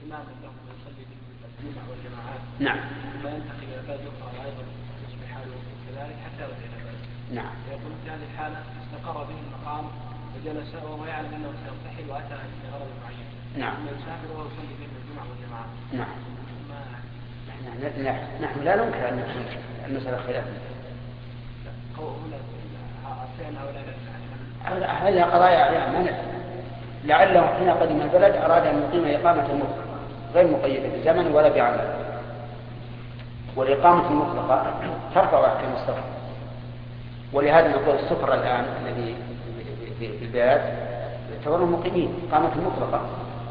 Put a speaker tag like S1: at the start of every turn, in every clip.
S1: إمام له يصلي بالجمعة والجماعات
S2: نعم
S1: فينتقل إلى بلد أخرى أيضا يصبح حاله كذلك حتى يرجع إلى بلد.
S2: نعم.
S1: يقول في هذه الحالة استقر به المقام وجلس وهو يعلم أنه سيرتحل وأتى لغرض معين.
S2: نعم.
S1: ثم يسافر وهو يصلي بهم الجمعة والجماعات.
S2: نعم. نحن لا ننكر أن المسألة خلاف. هذا قضايا يعني لعله حين قدم البلد أراد أن يقيم إقامة مطلقة غير مقيدة بزمن ولا بعمل، والإقامة المطلقة ترفع أحكام السفر. ولهذا نقول السفر الآن الذي في البلاد يعتبروا مقيمين إقامة مطلقة،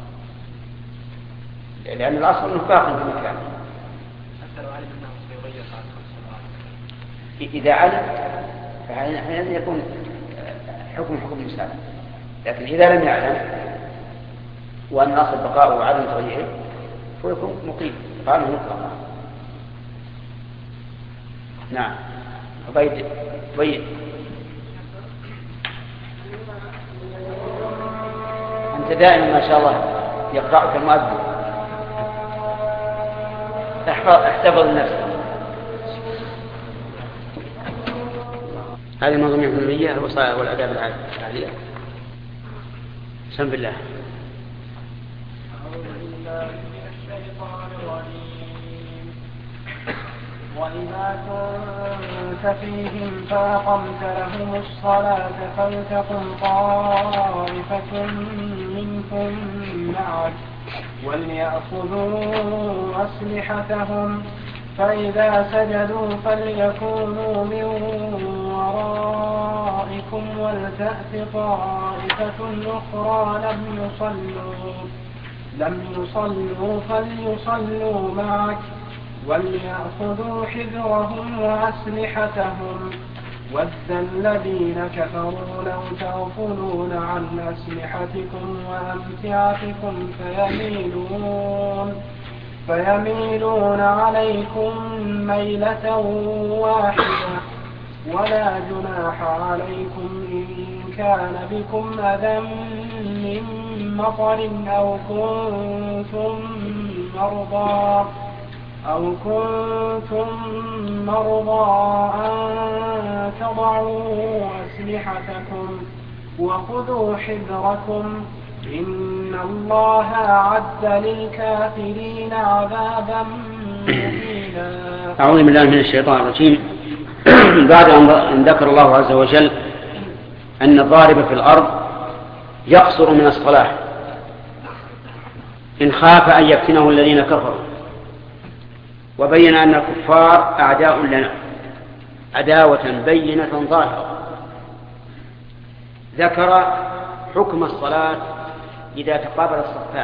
S2: لأن الأصل أنه باق في مكانه. إذا علم فحين يكون حكم المسافر، لكن إذا لم يعلم وأن أصل بقاؤه وعدم تغييره فيكون مقيم إقامة مطلقة. نعم. بيد أنت دائما ما شاء الله يقرأك المؤذن، احتفظ نفسك. هذه منظومة الحلمية الوصايا والآداب العالية. بسم الله.
S3: أعوذ بالله من الشيطان الرجيم. وإذا كنت فيهم فأقمت لهم الصلاة فلتقم طائفة منكم معك وليأخذوا أسلحتهم فإذا سجدوا فليكونوا من ورائكم ولتأت طائفة أخرى لم يصلوا فليصلوا معك وليأخذوا حذرهم وأسلحتهم ود الذين كفروا لو تغفلون عن أسلحتكم وأمتعتكم فيميلون عليكم ميلة واحدة ولا جناح عليكم إن كان بكم أذى من مطر أو كنتم مرضى أن تضعوا أسلحتكم وخذوا حذركم إن الله أعد للكافرين عذابا مهينا.
S2: أعوذ بالله من الشيطان الرجيم. بعد أن ذكر الله عز وجل أن الضارب في الأرض يقصر من الصلاة إن خاف أن يفتنه الذين كفروا، وبين أن الكفار أعداء لنا عداوة بينة ظاهرة، ذكر حكم الصلاة إذا تقابل الصفان،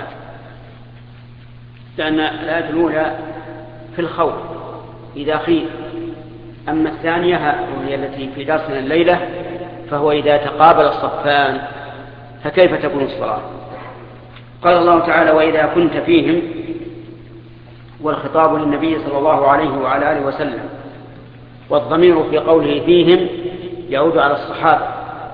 S2: لأن الآية الأولى في الخوف إذا خيف، أما الثانية وهي التي في درسنا الليلة فهو إذا تقابل الصفان فكيف تكون الصلاة؟ قال الله تعالى وإذا كنت فيهم، والخطاب للنبي صلى الله عليه وعلى آله وسلم، والضمير في قوله فيهم يعود على الصحابة.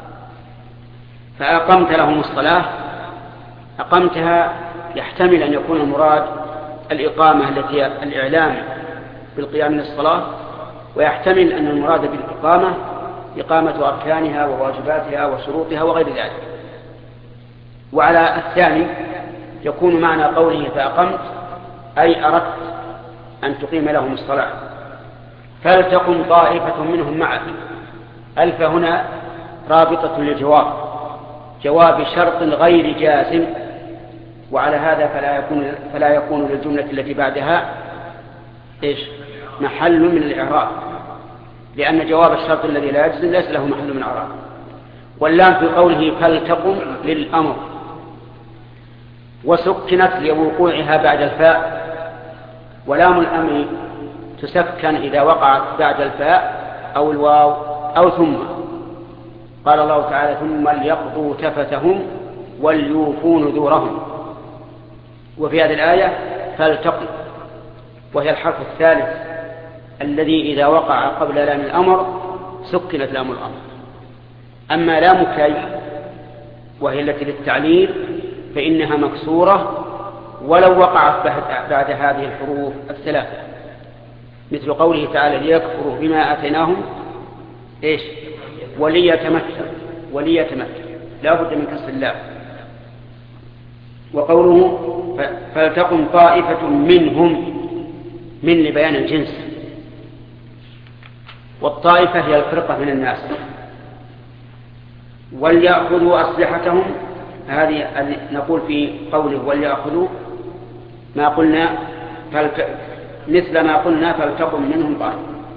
S2: فأقمت لهم الصلاة، أقمتها يحتمل أن يكون المراد الإقامة التي الإعلام بالقيام للصلاة، ويحتمل أن المراد بالإقامة إقامة أركانها وواجباتها وشروطها وغير ذلك. وعلى الثاني يكون معنى قوله فأقمت أي أردت أن تقيم لهم الصلاة. فلتقم طائفة منهم معك، ألف هنا رابطة للجواب، جواب شرط غير جازم، وعلى هذا فلا يكون للجملة التي بعدها محل من الإعراب، لأن جواب الشرط الذي لا يجزم ليس له محل من الإعراب. واللام في قوله فلتقم للأمر، وسكنت لوقوعها بعد الفاء، ولام الأمر تسكن إذا وقعت بعد الفاء أو الواو أو ثم. قال الله تعالى ثم ليقضوا تفتهم وليوفوا نذورهم. وفي هذه الآية فلتقم، وهي الحرف الثالث الذي إذا وقع قبل لام الأمر سكنت لام الأمر. أما لام كي وهي التي للتعليل فإنها مكسورة ولو وقعت بعد هذه الحروف الثلاثة، مثل قوله تعالى ليكفروا بما آتيناهم إيش؟ وليتمتع لا بد من كسر اللام. وقوله فلتقم طائفة منهم من لبيان الجنس، والطائفة هي الفرقة من الناس. وليأخذوا أسلحتهم، هذه نقول في قوله وليأخذوا ما قلنا مثل ما قلنا فلتقم منهم طائفة.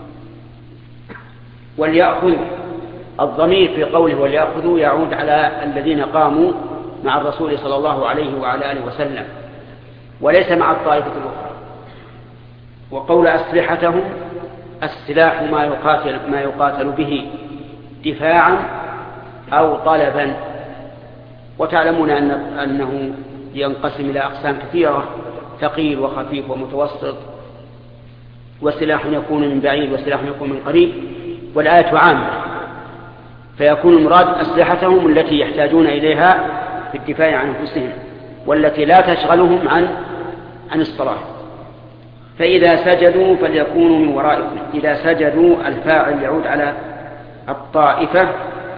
S2: وليأخذوا، الضمير في قوله وليأخذوا يعود على الذين قاموا مع الرسول صلى الله عليه وعلى آله وسلم، وليس مع الطائفة الأخرى. وقول أسلحتهم، السلاح ما يقاتل به دفاعا أو طلبا. وتعلمون أنه ينقسم إلى أقسام كثيرة، ثقيل وخفيف ومتوسط، وسلاح يكون من بعيد وسلاح يكون من قريب، والآية عامة، فيكون المراد أسلحتهم التي يحتاجون إليها في الدفاع عن أنفسهم، والتي لا تشغلهم عن الصلاة. فإذا سجدوا فليكونوا من ورائكم. إذا سجدوا الفاعل يعود على الطائفة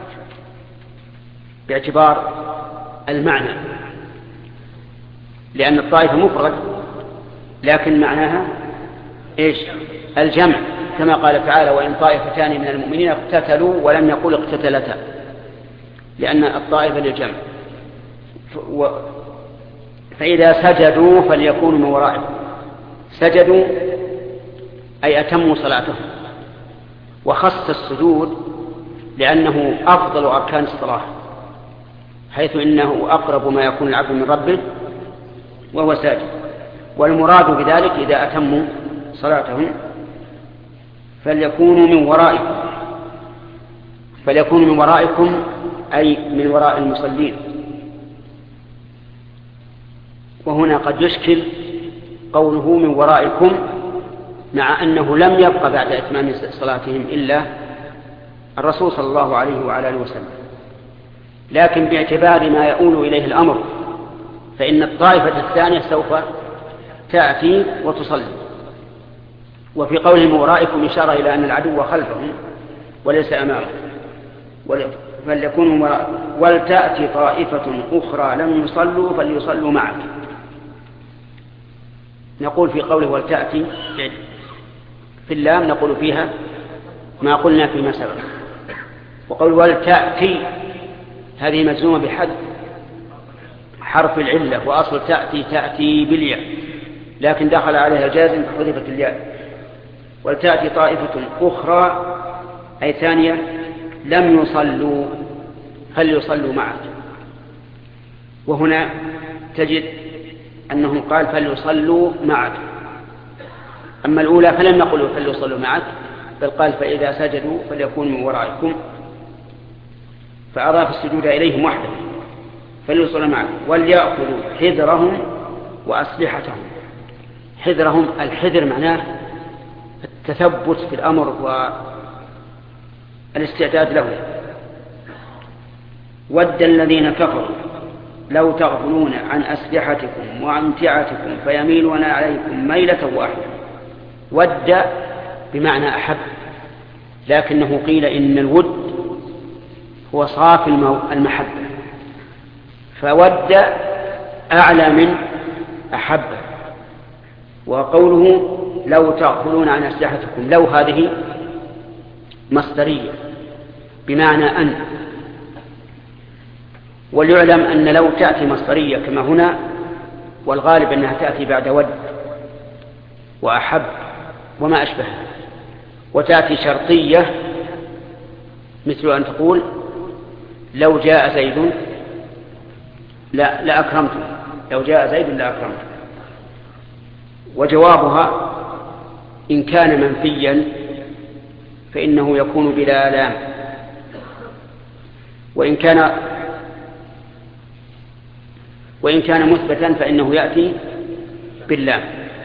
S2: باعتبار المعنى، لأن الطائفة مفرد لكن معناها إيش؟ الجمع، كما قال تعالى وإن طائفتان من المؤمنين اقتتلوا، ولم يقل اقتتلتا، لأن الطائفة للجمع. فإذا سجدوا فليكونوا من ورائكم. سجدوا أي أتموا صلاتهم، وخص السجود لأنه أفضل أركان الصلاة، حيث إنه أقرب ما يكون العبد من ربه وهو ساجد. والمراد بذلك إذا أتموا صلاتهم فليكونوا من ورائكم. فليكونوا من ورائكم أي من وراء المصلين. وهنا قد يشكل قوله من ورائكم، مع أنه لم يبق بعد إتمام صلاتهم إلا الرسول صلى الله عليه وعلى آله وسلم، لكن باعتبار ما يؤول إليه الأمر فإن الطائفة الثانية سوف تأتي وتصلي. وفي قوله من ورائكم إشارة إلى أن العدو خلفهم وليس أمامهم. فليكونوا من ورائكم. ولتأتي طائفة أخرى لم يصلوا فليصلوا معك. نقول في قوله ولتأتي في اللام نقول فيها ما قلنا فيما سبق. وقول ولتأتي هذه مجزومة بحذف حرف العلة، وأصل تأتي بالياء، لكن دخل عليها جازم فحذفت الياء. ولتأتي طائفة أخرى أي ثانية لم يصلوا فليصلوا معك. وهنا تجد أنه قال فليصلوا معك، أما الأولى فلم يقلوا فليصلوا معك، بل قال فإذا سجدوا فليكونوا من ورائكم، فأضاف السجود إليهم وحده فليصلوا معك. وليأخذوا حذرهم وأسلحتهم. حذرهم، الحذر معناه التثبت في الأمر والاستعداد له. ود الذين كفروا لو تغفلون عن أسلحتكم وأمتعتكم فيميلون عليكم ميلة واحدة. ود بمعنى أحب، لكنه قيل إن الود هو صافي المحبة، فود أعلى من أحب. وقوله لو تغفلون عن أسلحتكم، لو هذه مصدرية بمعنى أن. وليعلم أن لو تأتي مصدرية كما هنا، والغالب أنها تأتي بعد ود وأحب وما أشبهها، وتأتي شرطية مثل أن تقول لو جاء زيد لأكرمته، لو جاء زيد لأكرمته. وجوابها إن كان منفيا فإنه يكون بلا لام، وإن كان مثبتا فإنه يأتي باللام،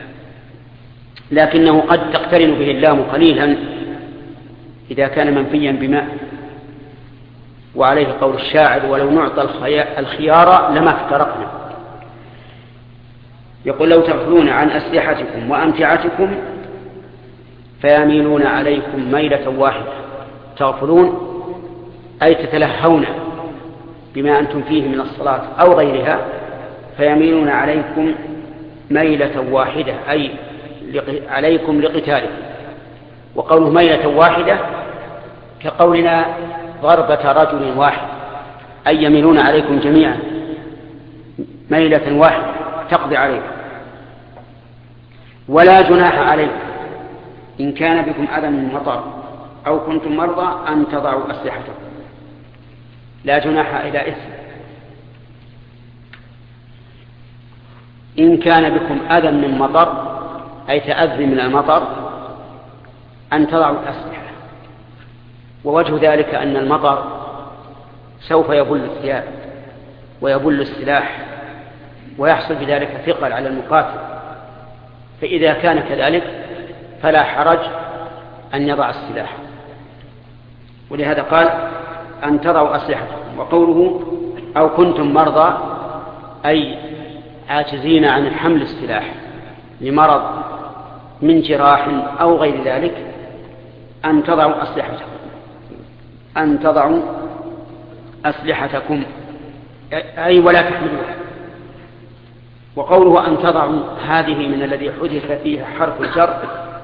S2: لكنه قد تقترن به اللام قليلا إذا كان منفيا بماء. وعليه قول الشاعر ولو نعطى الخيار لما افترقنا. يقول لو تغفلون عن أسلحتكم وأمتعتكم فيميلون عليكم ميلة واحدة. تغفلون أي تتلهون بما أنتم فيه من الصلاة أو غيرها، فيميلون عليكم ميلة واحدة أي عليكم لقتالكم. وقوله ميلة واحدة كقولنا ضربة رجل واحد، أي يميلون عليكم جميعا ميلة واحدة تقضي عليكم. ولا جناح عليكم إن كان بكم أذى من مطر أو كنتم مرضى أن تضعوا أسلحتكم. لا جناح إلى إثم. إن كان بكم أذى من مطر أي تأذي من المطر أن تضعوا الأسلحة. ووجه ذلك أن المطر سوف يبل الثياب ويبل السلاح ويحصل بذلك ثقل على المقاتل، فإذا كان كذلك فلا حرج أن يضع السلاح. ولهذا قال أن تضعوا أسلحتكم. وقوله أو كنتم مرضى أي عاجزين عن حمل السلاح لمرض من جراح أو غير ذلك أن تضعوا أسلحتكم، أن تضعوا أسلحتكم أي ولا تحملوها. وقوله أن تضعوا هذه من الذي حدث فيها حرف الجر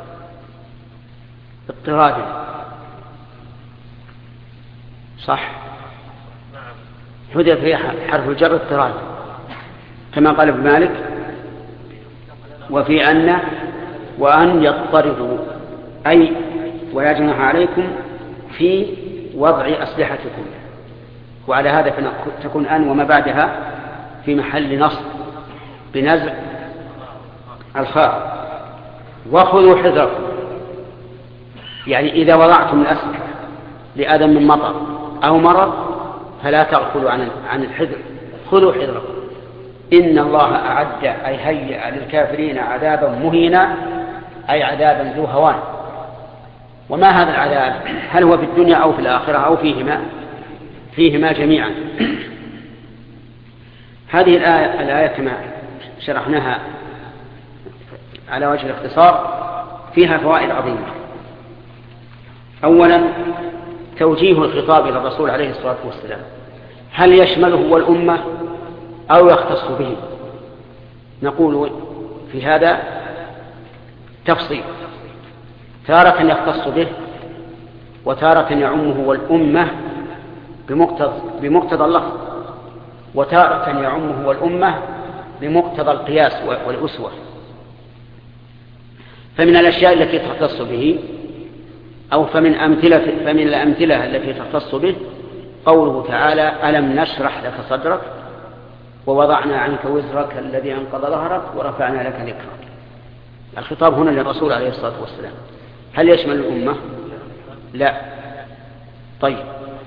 S2: اضطراد، صح، حدث فيها حرف الجر اضطراد كما قال ابن مالك وفي أن وأن يضطردوا أي ولا جناح عليكم في وضع أسلحتكم. وعلى هذا تكون أن وما بعدها في محل نصب بنزع الخاء. وخذوا حذركم يعني إذا وضعتم الأسلحة لأذى من مطر أو مرض فلا تغفلوا عن الحذر. خذوا حذركم. إن الله أعد أي هيئ للكافرين عذابا مهينا أي عذابا ذو هوان. وما هذا العذاب؟ هل هو في الدنيا أو في الآخرة أو فيهما جميعا؟ هذه الآية كما شرحناها على وجه الاختصار فيها فوائد عظيمة. أولا توجيه الخطاب إلى الرسول عليه الصلاة والسلام، هل يشمله والأمة أو يختص به؟ نقول في هذا تفصيل، تارة يختص به وتارة يعمه والأمة بمقتضى اللفظ، وتارة يعمه والأمة بمقتضى القياس والأسوة. فمن الأشياء التي تختص به أو فمن الأمثلة التي تختص به قوله تعالى ألم نشرح لك صدرك ووضعنا عنك وزرك الذي أنقض ظهرك ورفعنا لك ذكرك. الخطاب هنا للرسول عليه الصلاة والسلام. هل يشمل الأمة؟ لا. طيب،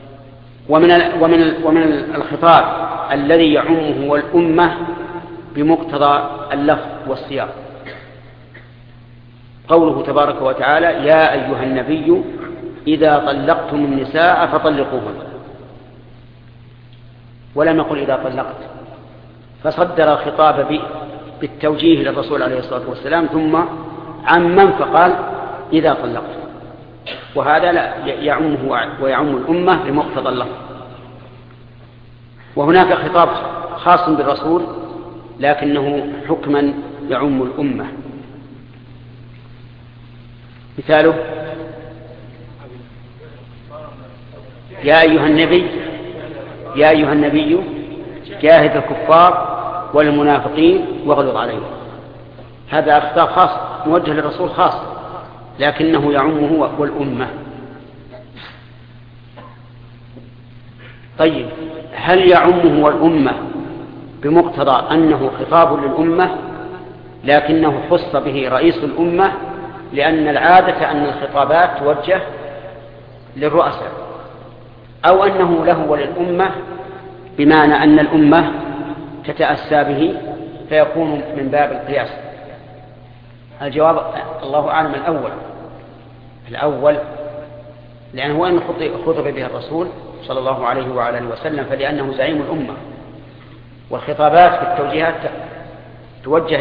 S2: ومن الخطاب الذي يعمه والأمة بمقتضى اللفظ والسياق قوله تبارك وتعالى يا أيها النبي إذا طلقتم النساء فطلقوهن، ولم يقل إذا طلقت، فصدر الخطاب بالتوجيه للرسول عليه الصلاة والسلام ثم عمم فقال إذا طلقت، وهذا لا يعمه ويعم الأمة بمقتضى اللفظ. وهناك خطاب خاص بالرسول لكنه حكما يعم الأمة. مثاله يا أيها النبي جاهد الكفار والمنافقين واغلظ عليهم. هذا خطاب خاص موجه للرسول خاص لكنه يعمه والأمة. طيب، هل يعمه والأمة بمقتضى أنه خطاب للأمة لكنه خص به رئيس الأمة، لأن العادة أن الخطابات توجه للرؤساء، أو أنه له وللأمة بمعنى أن الأمة تتأسى به فيكون من باب القياس؟ الجواب الله أعلم الأول، لأنه هو أن خطب به الرسول صلى الله عليه وعلى اله وسلم، فلأنه زعيم الأمة، والخطابات في التوجيهات توجه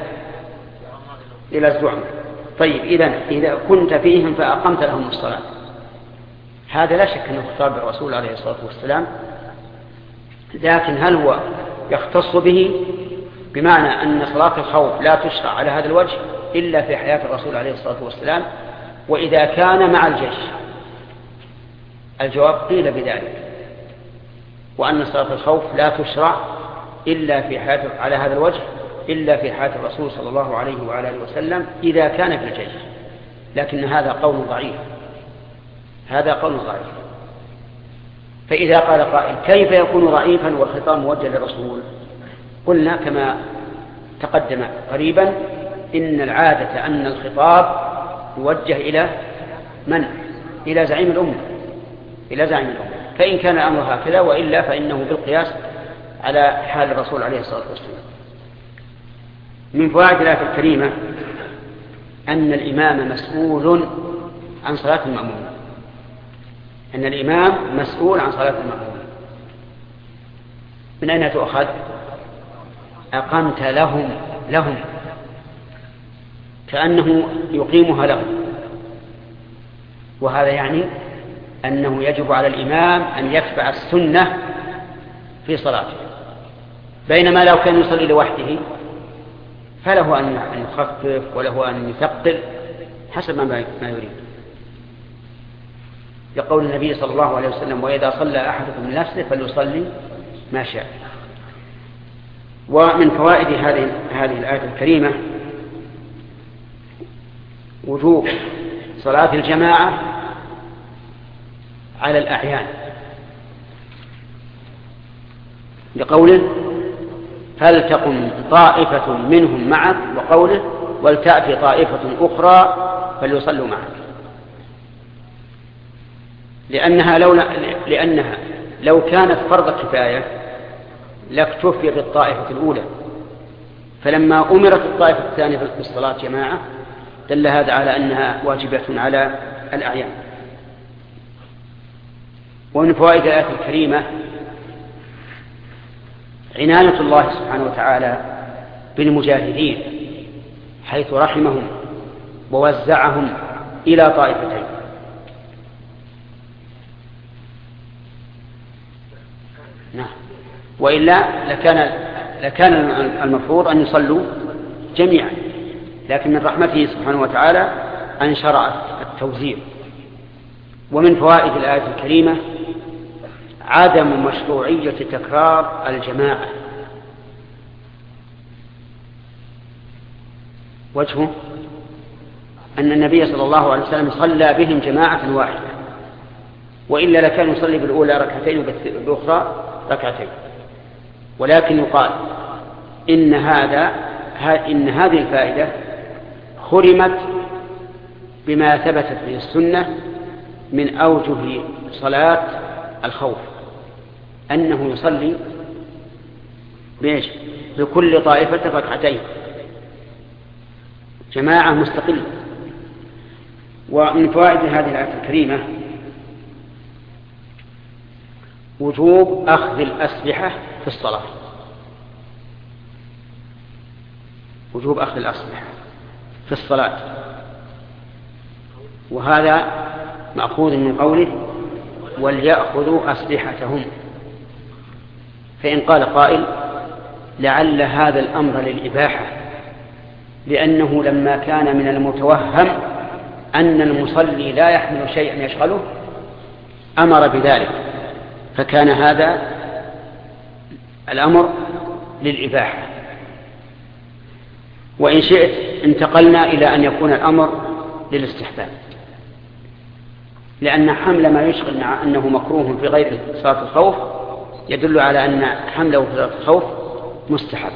S2: إلى الزعماء. طيب إذا كنت فيهم فأقمت لهم الصلاة، هذا لا شك أنه خطاب الرسول عليه الصلاة والسلام، لكن هل هو يختص به بمعنى أن صلاة الخوف لا تشرع على هذا الوجه إلا في حياة الرسول عليه الصلاة والسلام وإذا كان مع الجيش؟ الجواب قيل بذلك، وأن صلاة الخوف لا تشرع إلا في حياة على هذا الوجه إلا في حياة الرسول صلى الله عليه وعلى آله وسلم إذا كان في الجيش، لكن هذا قول ضعيف، هذا قول ضعيف. فإذا قال قائل كيف يكون ضعيفا والخطاب موجه للرسول؟ قلنا كما تقدم قريبا إن العادة أن الخطاب يوجه إلى من؟ إلى زعيم الأمة، إلى زعيم الأمة، فإن كان الأمر هكذا، وإلا فإنه بالقياس على حال الرسول عليه الصلاة والسلام. من فوائد الآية الكريمة أن الإمام مسؤول عن صلاة المأمومين، أن الإمام مسؤول عن صلاة المأمومين. من أين تؤخذ؟ أقمت لهم كأنه يقيمها لهم، وهذا يعني أنه يجب على الإمام أن يتبع السنة في صلاته، بينما لو كان يصلي لوحده فله أن يخفف وله أن يثقل حسب ما يريد، يقول النبي صلى الله عليه وسلم وإذا صلى أحدكم لنفسه فليصلي ما شاء. ومن فوائد هذه الآية الكريمة وجوب صلاة الجماعة على الأعيان، لقوله فلتقم طائفة منهم معك، وقوله ولتأتي طائفة أخرى فليصلوا معك، لأنها لو كانت فرض كفاية لاكتفي بالطائفة الأولى، فلما أمرت الطائفة الثانية بالصلاة جماعة دل هذا على أنها واجبة على الأعيان. ومن فوائد الآية الكريمة عناية الله سبحانه وتعالى بالمجاهدين حيث رحمهم ووزعهم إلى طائفتين. نعم، وإلا لكان المفروض أن يصلوا جميعا، لكن من رحمته سبحانه وتعالى أن شرع التوزيع. ومن فوائد الآية الكريمة عدم مشروعية تكرار الجماعة، وجهه أن النبي صلى الله عليه وسلم صلى بهم جماعة واحدة، وإلا لكان يصلي بالأولى ركعتين وبالأخرى ركعتين. ولكن يقال إن هذه الفائدة خرمت بما ثبتت به السنة من أوجه صلاة الخوف، أنه يصلي بكل طائفة ركعتين جماعة مستقلة. ومن فوائد هذه الآية الكريمة وجوب أخذ الأسلحة في الصلاة، وجوب أخذ الأسلحة في الصلاة، وهذا مأخوذ من قوله وليأخذوا أسلحتهم. فإن قال قائل لعل هذا الأمر للإباحة، لأنه لما كان من المتوهم أن المصلي لا يحمل شيئا يشغله أمر بذلك، فكان هذا الأمر للإباحة. وإن شئت انتقلنا إلى أن يكون الأمر للاستحباب، لأن حمل ما يشغل مع أنه مكروه في غير صلاة الخوف يدل على أن حمله في صلاة الخوف مستحب.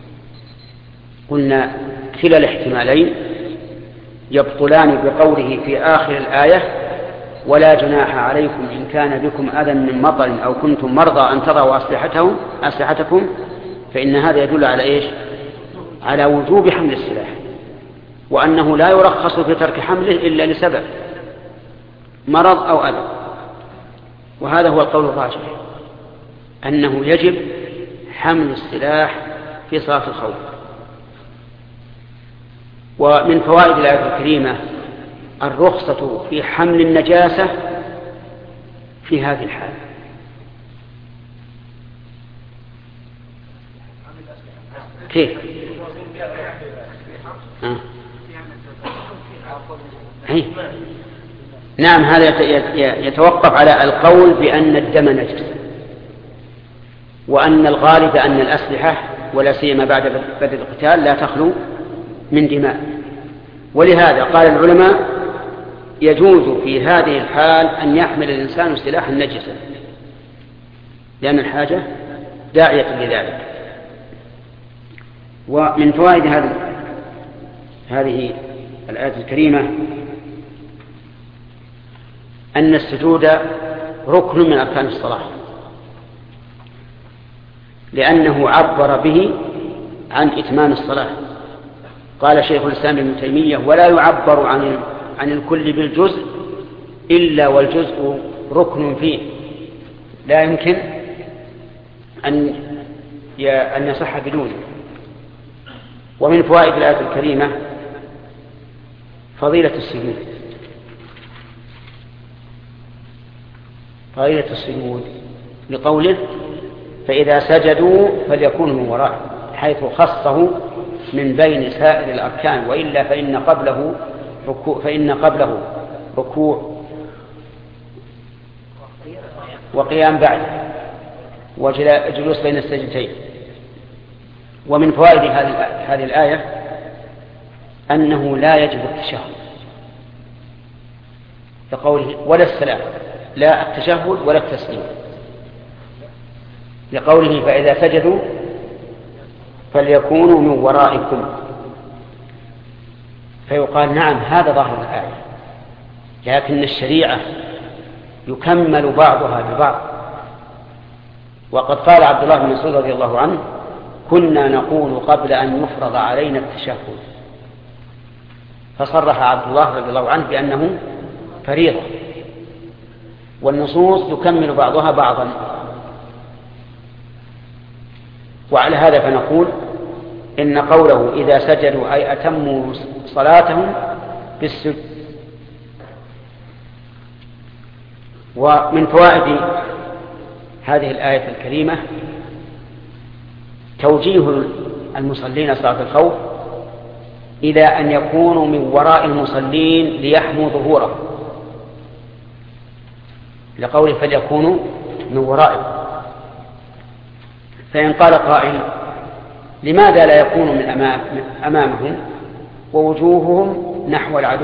S2: قلنا كلا الاحتمالين يبطلان بقوله في آخر الآية ولا جناح عليكم إن كان بكم أذى من مطر أو كنتم مرضى أن تضعوا أسلحتكم، فإن هذا يدل على إيش؟ على وجوب حمل السلاح، وأنه لا يرخص في ترك حمله إلا لسبب مرض أو أذى. وهذا هو القول الراجح، أنه يجب حمل السلاح في صلاة الخوف. ومن فوائد الآية الكريمة الرخصة في حمل النجاسة في هذه الحالة. كيف؟ نعم، هذا يتوقف على القول بأن الدم نجس، وأن الغالب أن الأسلحة ولا سيما بعد بدء القتال لا تخلو من دماء. ولهذا قال العلماء يجوز في هذه الحال أن يحمل الإنسان سلاحا نجسا لأن الحاجة داعية لذلك. ومن فوائد هذه الآية الكريمة أن السجود ركن من أركان الصلاة، لأنه عبر به عن إتمام الصلاة. قال شيخ الإسلام ابن تيمية: ولا يعبر عن الكل بالجزء إلا والجزء ركن فيه، لا يمكن أن يصح بدونه. ومن فوائد الآية الكريمة فضيلة السجود لقوله: فإذا سجدوا فليكونوا من وراء، حيث خصه من بين سائر الأركان، وإلا فإن قبله ركوع وقيام بعد وجلوس بين السجدتين. ومن فوائد هذه الآية أنه لا يجب التشهد، لقوله: ولا السلام، لا التشهد ولا التسليم، لقوله: فإذا سجدوا فليكونوا من ورائكم. فيقال: نعم، هذا ظاهر الآية، لكن الشريعة يكمل بعضها ببعض. وقد قال عبد الله بن مسعود رضي الله عنه: كنا نقول قبل أن يفرض علينا التشهد، فصرح عبد الله رضي الله عنه بأنه فريضة، والنصوص يكمل بعضها بعضا. وعلى هذا فنقول إن قوله: إذا سجدوا أي أتموا صلاتهم بالسجود. ومن فوائد هذه الآية الكريمة توجيه المصلين صلاة الخوف إلى أن يكونوا من وراء المصلين ليحموا ظهورهم، لقوله: فليكونوا من ورائهم. فإن قال قائل: لماذا لا يكونوا من أمامهم ووجوههم نحو العدو؟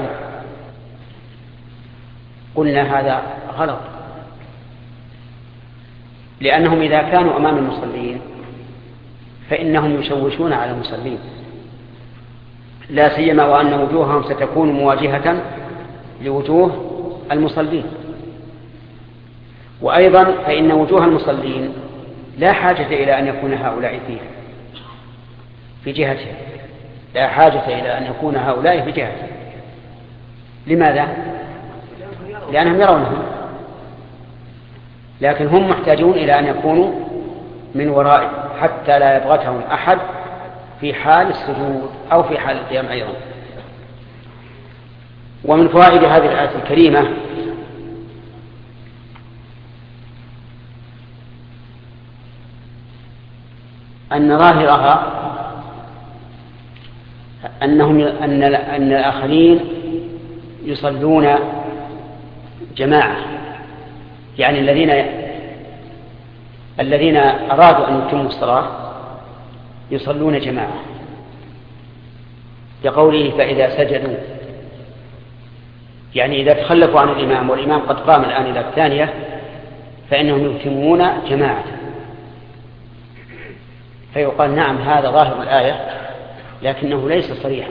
S2: قلنا هذا غلط، لأنهم إذا كانوا أمام المصلين فإنهم يشوشون على المصلين، لا سيما وأن وجوههم ستكون مواجهة لوجوه المصلين. وأيضا فإن وجوه المصلين لا حاجة إلى أن يكون هؤلاء في جهتهم، لا حاجة إلى أن يكون هؤلاء في جهتهم. لماذا؟ لأنهم يرونهم، لكن هم محتاجون إلى أن يكونوا من ورائهم حتى لا يضغطهم أحد في حال السجود أو في حال القيام أيضا. ومن فوائد هذه الآية الكريمة أن ظاهرها أن الآخرين يصلون جماعة، يعني الذين أرادوا أن يتموا الصلاة يصلون جماعة، لقوله: فإذا سجدوا، يعني إذا تخلفوا عن الإمام والإمام قد قام الآن إلى الثانية فإنهم يتمون جماعة. فيقال: نعم، هذا ظاهر الآية لكنه ليس صريحا،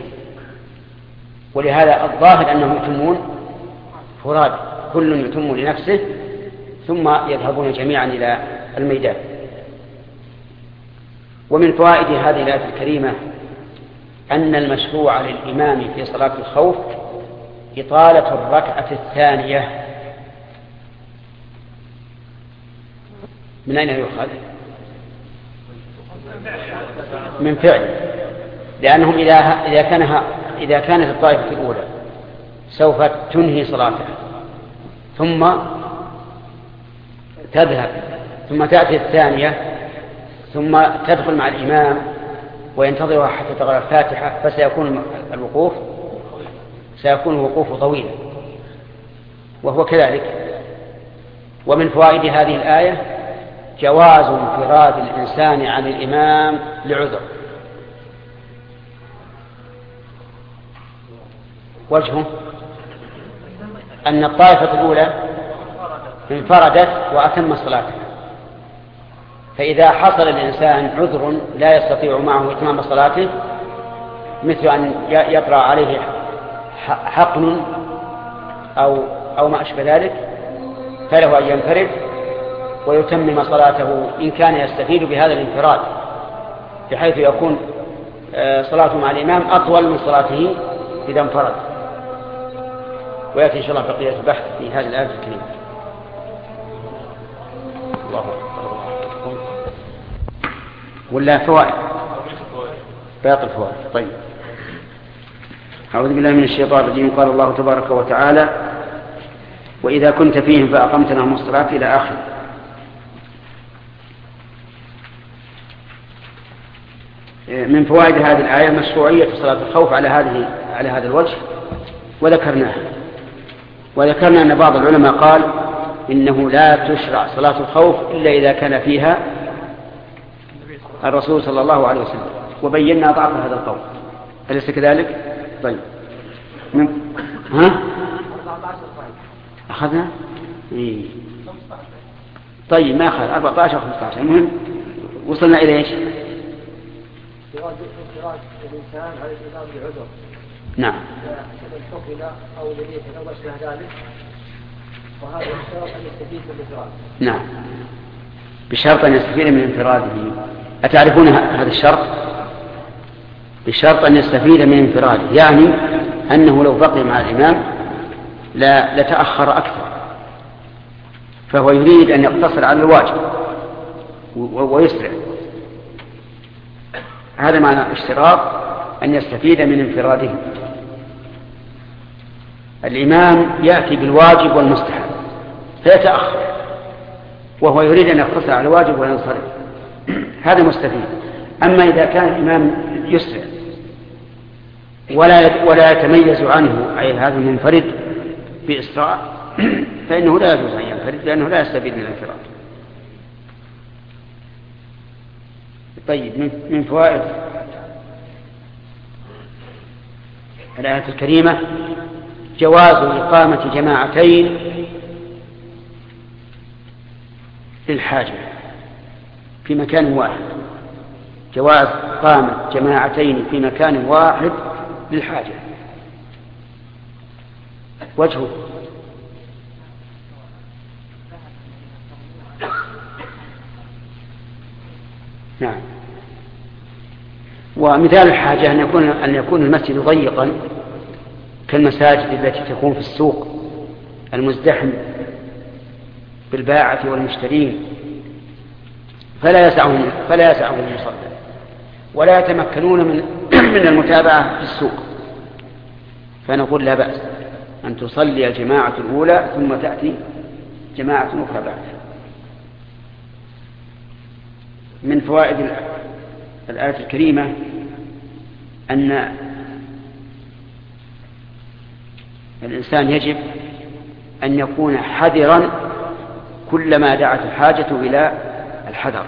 S2: ولهذا الظاهر أنهم يتمون فراد، كل يتم لنفسه ثم يذهبون جميعا إلى الميدان. ومن فوائد هذه الآية الكريمة أن المشروع للإمام في صلاة الخوف إطالة الركعة الثانية. من أين يؤخذ؟ من فعل، لأنهم إذا كان إذا كانت الطائفة الأولى سوف تنهي صلاتها ثم تذهب ثم تأتي الثانية ثم تدخل مع الإمام وينتظرها حتى تقرأ الفاتحة، فسيكون الوقوف طويلا، وهو كذلك. ومن فوائد هذه الآية جواز انفراد الإنسان عن الإمام لعذر. وجهه أن الطائفة الأولى انفردت وأتم صلاتها، فإذا حصل الإنسان عذر لا يستطيع معه إتمام صلاته، مثل أن يطرأ عليه حقن أو ما أشبه ذلك، فله أن ينفرد ويتمم صلاته إن كان يستفيد بهذا الانفراد، بحيث يكون صلاته مع الإمام أطول من صلاته إذا انفرد. ويأتي إن شاء الله بقية البحث في هذه الآية الكريمة. الله أكبر. ولا فوائد؟ باقي الفوائد. طيب. أعوذ بالله من الشيطان الرجيم. قال الله تبارك وتعالى: وإذا كنت فيهم فأقمت لهم الصلاة إلى آخر. من فوائد هذه الآية مشروعية صلاة الخوف على هذا الوجه، وذكرنا أن بعض العلماء قال إنه لا تشرع صلاة الخوف إلا إذا كان فيها الرسول صلى الله عليه وسلم، وبينا ضعف هذا القول. أليس كذلك؟ طيب. أخذنا؟ إيه. طيب ما أخذ 14 15. المهم وصلنا إلى إيش؟
S1: انفراد الإنسان على الإمام بعذر.
S2: نعم.
S1: الحكم أو لريح أو ما أشبه ذلك، وهذا الشرط أن يستفيد من الانفراد.
S2: نعم، بشرط أن يستفيد من انفراده. أتعرفون هذا الشرط؟ بشرط أن يستفيد من انفراده، يعني أنه لو بقي مع الإمام لتأخر أكثر، فهو يريد أن يقتصر على الواجب ويسرع. هذا معنى اشتراط أن يستفيد من انفراده. الإمام يأتي بالواجب والمستحب فيتأخر، وهو يريد أن يقتصر على الواجب وينصرف، هذا مستفيد. أما إذا كان الإمام يسرع ولا يتميز عنه أي هذا المنفرد بإسراع، فإنه لا يجوز أن ينفرد، لأنه لا يستفيد من الانفراد. طيب. من فوائد الآية الكريمة جواز إقامة جماعتين للحاجة في مكان واحد. جواز إقامة جماعتين في مكان واحد للحاجة. وجهه نعم. ومثال الحاجة أن يكون المسجد ضيقا كالمساجد التي تكون في السوق المزدحم بالباعة والمشترين، فلا يسعهم المصلى ولا يتمكنون من المتابعة في السوق، فنقول لا بأس أن تصلي الجماعة الأولى ثم تأتي جماعة أخرى بعد. من فوائد الآية الكريمة أن الإنسان يجب أن يكون حذرا كلما دعت الحاجة إلى الحذر.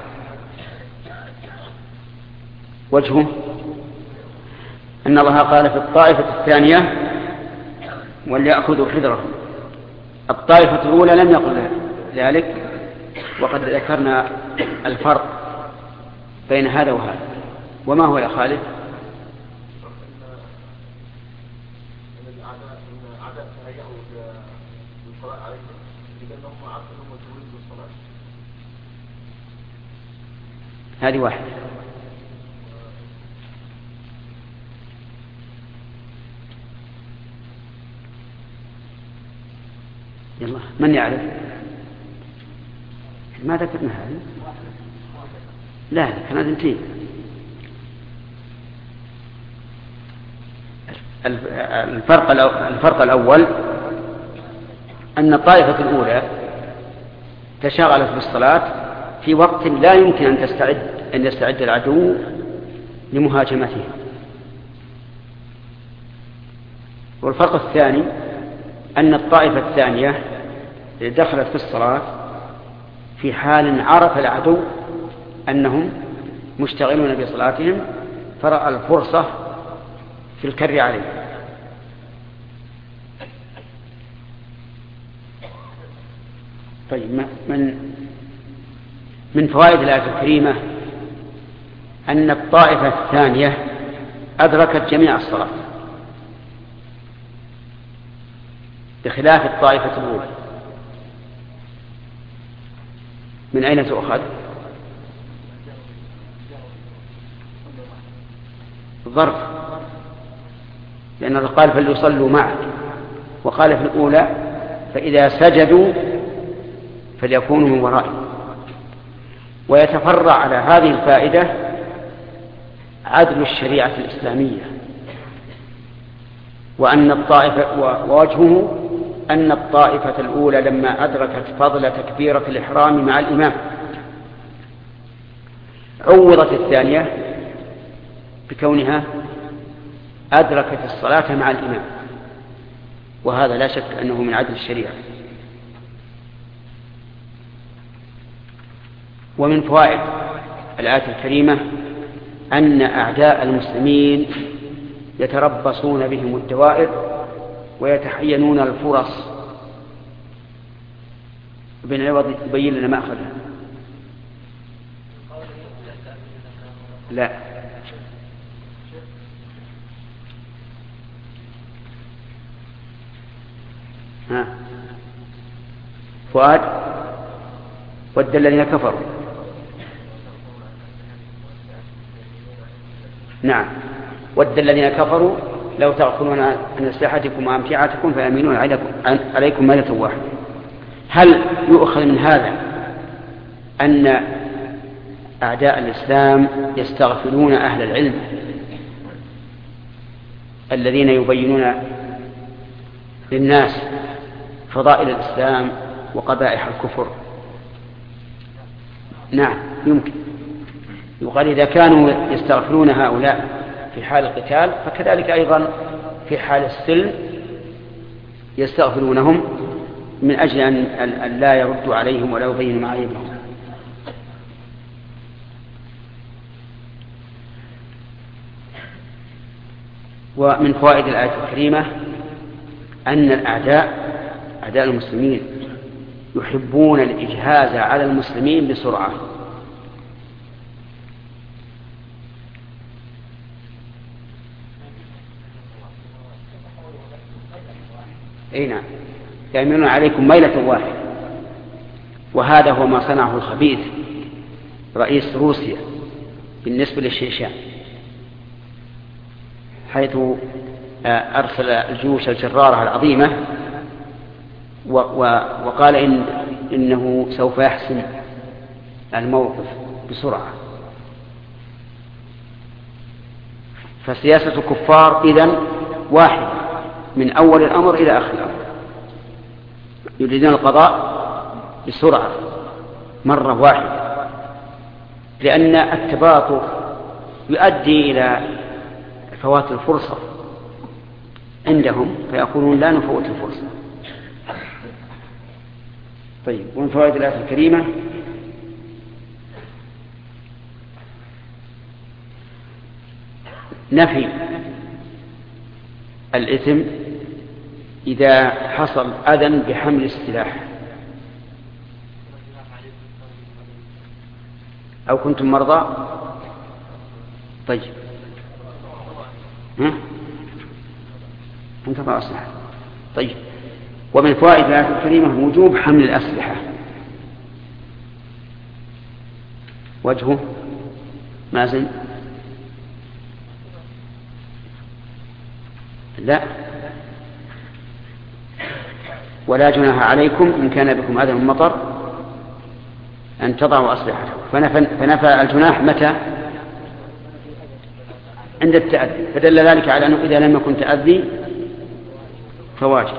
S2: وجهه أن الله قال في الطائفة الثانية وليأخذوا حذرهم. الطائفة الأولى لم يقل ذلك، وقد ذكرنا الفرق بين هذا وهذا. وما هو يا خالد؟ هذه واحدة. يلا من يعرف؟ ما ذكرنا هذا؟ لا كان انتهي. الفرق الأول أن الطائفة الأولى تشاغلت بالصلاة في وقت لا يمكن أن يستعد العدو لمهاجمته. والفرق الثاني أن الطائفة الثانية دخلت في الصلاة في حال عرف العدو أنهم مشتغلون بصلاتهم فرأى الفرصة في الكر عليه. طيب، من فوائد الآية الكريمة أن الطائفة الثانية أدركت جميع الصلاة بخلاف الطائفة الأولى. من أين تؤخذ؟ ظرف، لأن الله قال فليصلوا معك، وقال في الأولى فإذا سجدوا فليكونوا من ورائهم. ويتفرع على هذه الفائدة عدل الشريعة الإسلامية، ووجهه أن الطائفة الأولى لما أدركت فضل تكبيرة الإحرام مع الإمام عوضت الثانية بكونها أدركت الصلاة مع الإمام، وهذا لا شك أنه من عدل الشريعة. ومن فوائد الآية الكريمة أن أعداء المسلمين يتربصون بهم الدوائر ويتحينون الفرص. ابن عوض يبين لنا ما أخذها. لا، فؤاد ود الذين كفروا. نعم، ود الذين كفروا لو تغفلون عن أسلحتكم وأمتعتكم فيميلون عليكم ميلة واحدة. هل يؤخذ من هذا أن أعداء الإسلام يستغفلون أهل العلم الذين يبينون للناس فضائل الإسلام وقبائح الكفر؟ نعم، يمكن يقال إذا كانوا يستغفلون هؤلاء في حال القتال فكذلك أيضا في حال السلم يستغفلونهم من أجل أن لا يردوا عليهم ولا يبينوا معايبهم. ومن فوائد الآية الكريمة أن أعداء المسلمين يحبون الإجهاز على المسلمين بسرعة. أي نعم، يأمنون عليكم ميلة واحدة. وهذا هو ما صنعه الخبيث رئيس روسيا بالنسبة للشيشان، حيث أرسل الجيوش الجرارة العظيمة وقال إنه سوف يحسم الموقف بسرعة. فسياسة الكفار إذن واحدة من أول الأمر إلى آخر الأمر، يريدون القضاء بسرعة مرة واحدة، لأن التباطؤ يؤدي إلى فوات الفرصة عندهم، فيقولون لا نفوت الفرصة. طيب، ومن فوائد الآية الكريمة نفي الإثم إذا حصل أذى بحمل السلاح أو كنتم مرضى. طيب، انتظر أسلحة. طيب، ومن فوائد الآية الكريمة وجوب حمل الأسلحة. وجهه مازن؟ لا، ولا جناح عليكم إن كان بكم أذى من مطر أن تضعوا أسلحتكم. فنفى الجناح متى؟ عند التأذي، فدل ذلك على أنه إذا لم يكن تأذي فواجب.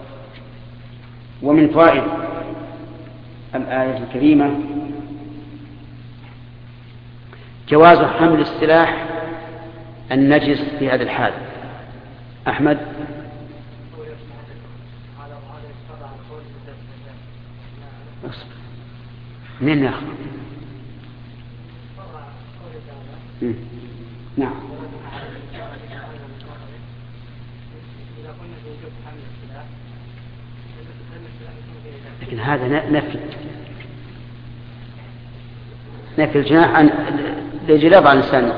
S2: ومن فوائد الآية الكريمة جواز حمل السلاح النجس في هذا الحال. أحمد. منين ناخذ؟ نعم. لكن هذا نفي الجناح عن الإجلاب عن الإنسان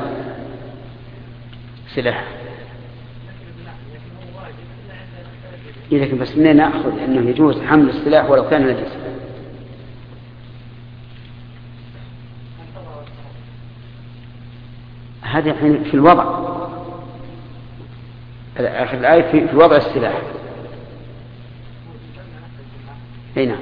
S2: سلاح. لكن بس منين نأخذ أنه يجوز حمل السلاح ولو كان نجس؟ هذا في الوضع، آخر الآية في وضع السلاح. هنا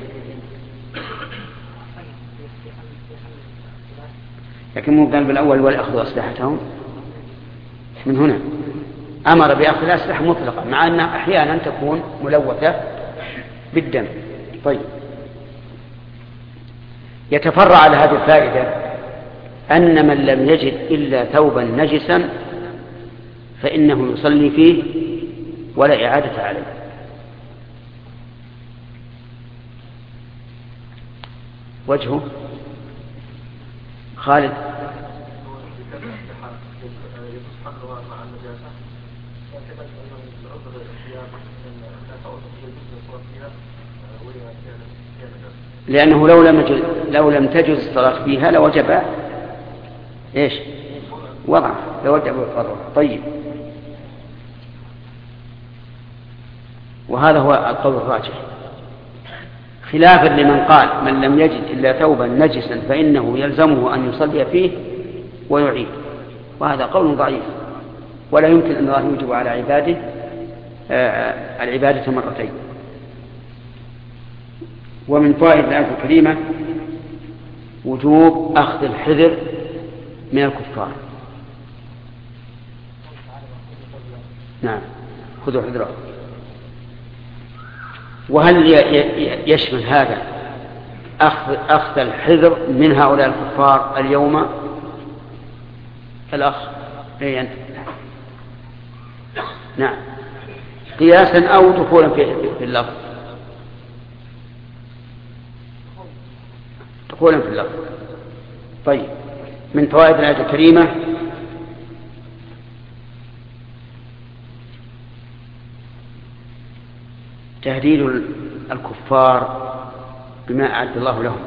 S2: لكن مو قال بالأول ولأخذوا أسلحتهم. من هنا أمر بأخذ الأسلحة مطلقا، مع أنها أحيانا تكون ملوثة بالدم. طيب، يتفرع على هذه الفائدة أن من لم يجد إلا ثوبا نجسا فإنه يصلي فيه ولا إعادة عليه. وجهه خالد. لأنه لو لم تجوز الصلاة فيها لوجب إيش؟ وضع، لوجب القضاء. طيب، وهذا هو القول الراجح، خلافا لمن قال من لم يجد إلا ثوبا نجسا فإنه يلزمه أن يصلي فيه ويعيد، وهذا قول ضعيف، ولا يمكن أن الله يوجب على عباده العبادة مرتين. ومن فوائد الآية الكريمة وجوب أخذ الحذر من الكفار. نعم، خذوا حذرهم. وهل يشمل هذا أخذ الحذر من هؤلاء الكفار اليوم؟ الأخ أي أنت. نعم، قياسا أو دخولا في اللفظ. دخولا في اللفظ. طيب، من فوائد الآية الكريمة تهديد الكفار بما أعد الله لهم.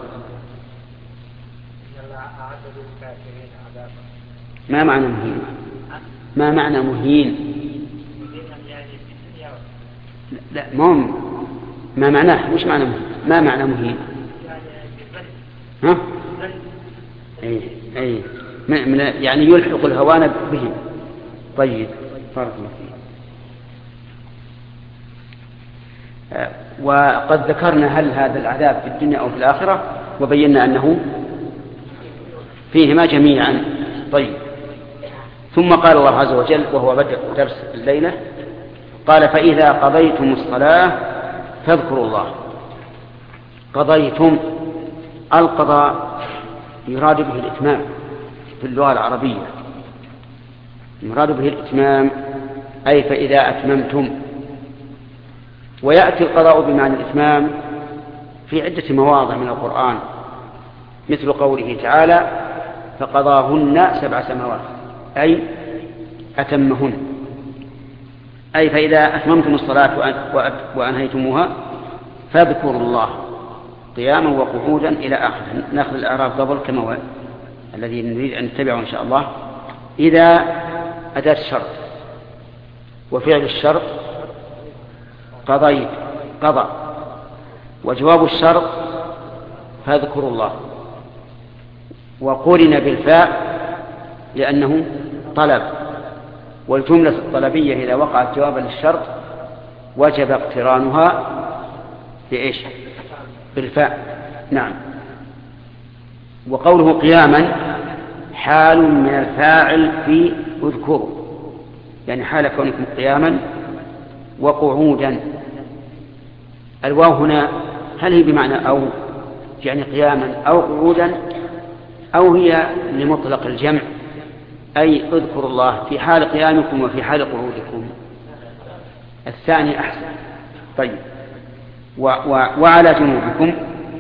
S2: ما معنى مهين؟ ما معنى مهين؟ لا، ما معناه، مش معنى مهين. ما معنى مهين؟ ها؟ أي يعني يلحق الهوان بهم. طيب، بارك الله فيك. وقد ذكرنا هل هذا العذاب في الدنيا أو في الآخرة، وبينا أنه فيهما جميعا. طيب، ثم قال الله عز وجل وهو بدء درس الليلة، قال فإذا قضيتم الصلاة فاذكروا الله. قضيتم، القضاء يراد به الإتمام في اللغة العربية، يراد به الإتمام، أي فإذا أتممتم. ويأتي القضاء بمعنى الإتمام في عدة مواضع من القرآن، مثل قوله تعالى فقضاهن 7 سماوات، أي أتمهن، أي فإذا أتممتم الصلاة وأنهيتموها فاذكروا الله قياما وقعودا إلى آخر. نأخذ الأعراف قبل كما هو الذي نريد أن نتبعه إن شاء الله. إذا أداة الشرط، وفعل الشرط قضيت، قضى، وجواب الشرط فاذكروا الله، وقرن بالفاء لأنه طلب، والجملة الطلبية إذا وقعت جوابا للشرط وجب اقترانها بإيش؟ بالفاء. نعم. وقوله قياما حال من الفاعل في اذكروا، يعني حال كونكم قياما وقعودا. الواو هنا هل هي بمعنى أو، يعني قياما أو قعودا، أو هي لمطلق الجمع، أي اذكروا الله في حال قيامكم وفي حال قعودكم؟ الثاني أحسن. طيب، وعلى جنوبكم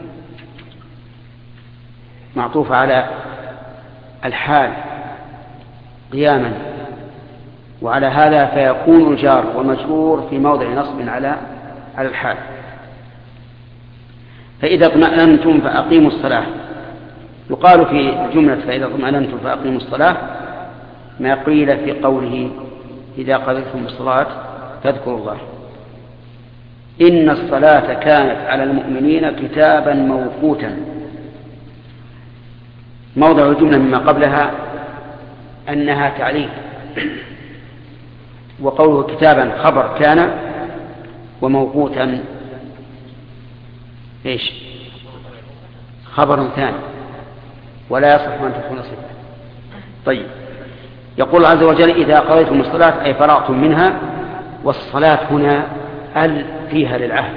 S2: معطوف على الحال قياما، وعلى هذا فيكون الجار والمجرور في موضع نصب على الحال. فإذا اطمأننتم فأقيموا الصلاة، يقال في الجملة فإذا اطمأننتم فأقيموا الصلاة ما قيل في قوله إذا قضيتم الصلاة فاذكروا الله. إن الصلاة كانت على المؤمنين كتابا موقوتا. موضع الجملة مما قبلها أنها تعليل، وقوله كتابا خبر كان، وموقوتا إيش؟ خبر ثاني، ولا يصح أن تكون صفة. طيب، يقول عز وجل إذا قضيتم الصلاة أي فرغتم منها، والصلاة هنا ال فيها للعهد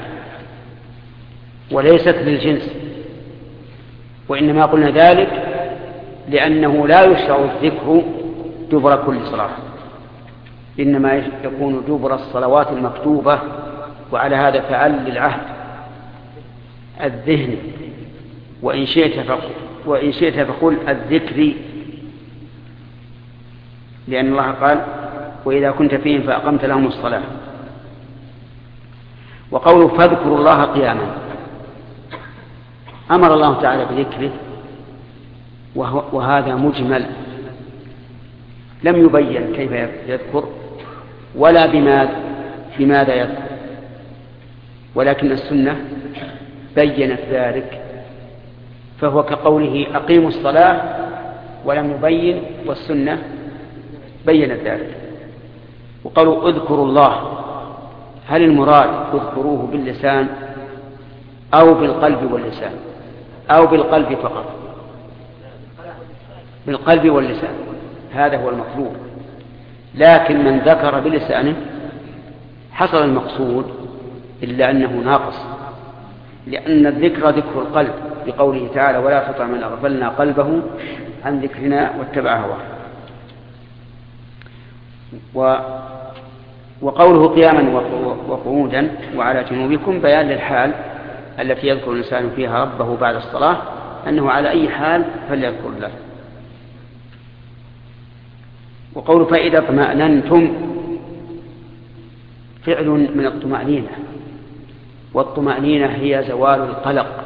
S2: وليست للجنس، وإنما قلنا ذلك لأنه لا يشرع الذكر دبر كل صلاة، إنما يكون دبر الصلوات المكتوبة، وعلى هذا فعل للعهد الذهن، وإن شئت فقل الذكر، لأن الله قال وإذا كنت فيهم فأقمت لهم الصلاة. وقوله فاذكروا الله قياما، أمر الله تعالى بذكره، وهذا مجمل لم يبين كيف يذكر ولا بماذا يذكر، ولكن السنة بينت ذلك، فهو كقوله أقيموا الصلاة ولم يبين، والسنة بينت ذلك. وقالوا اذكروا الله، هل المراد اذكروه باللسان أو بالقلب واللسان أو بالقلب فقط؟ بالقلب واللسان، هذا هو المطلوب. لكن من ذكر بلسانه حصل المقصود، إلا أنه ناقص، لأن الذكر ذكر القلب، بقوله تعالى ولا تطع من أغفلنا قلبه عن ذكرنا واتبع هواه. وقوله قياما وقعودا وعلى جنوبكم بيان للحال التي يذكر الإنسان فيها ربه بعد الصلاة، أنه على أي حال فليذكر الله. وقوله فإذا اطمأننتم فعل من الطمأنينة، والطمأنينة هي زوال القلق،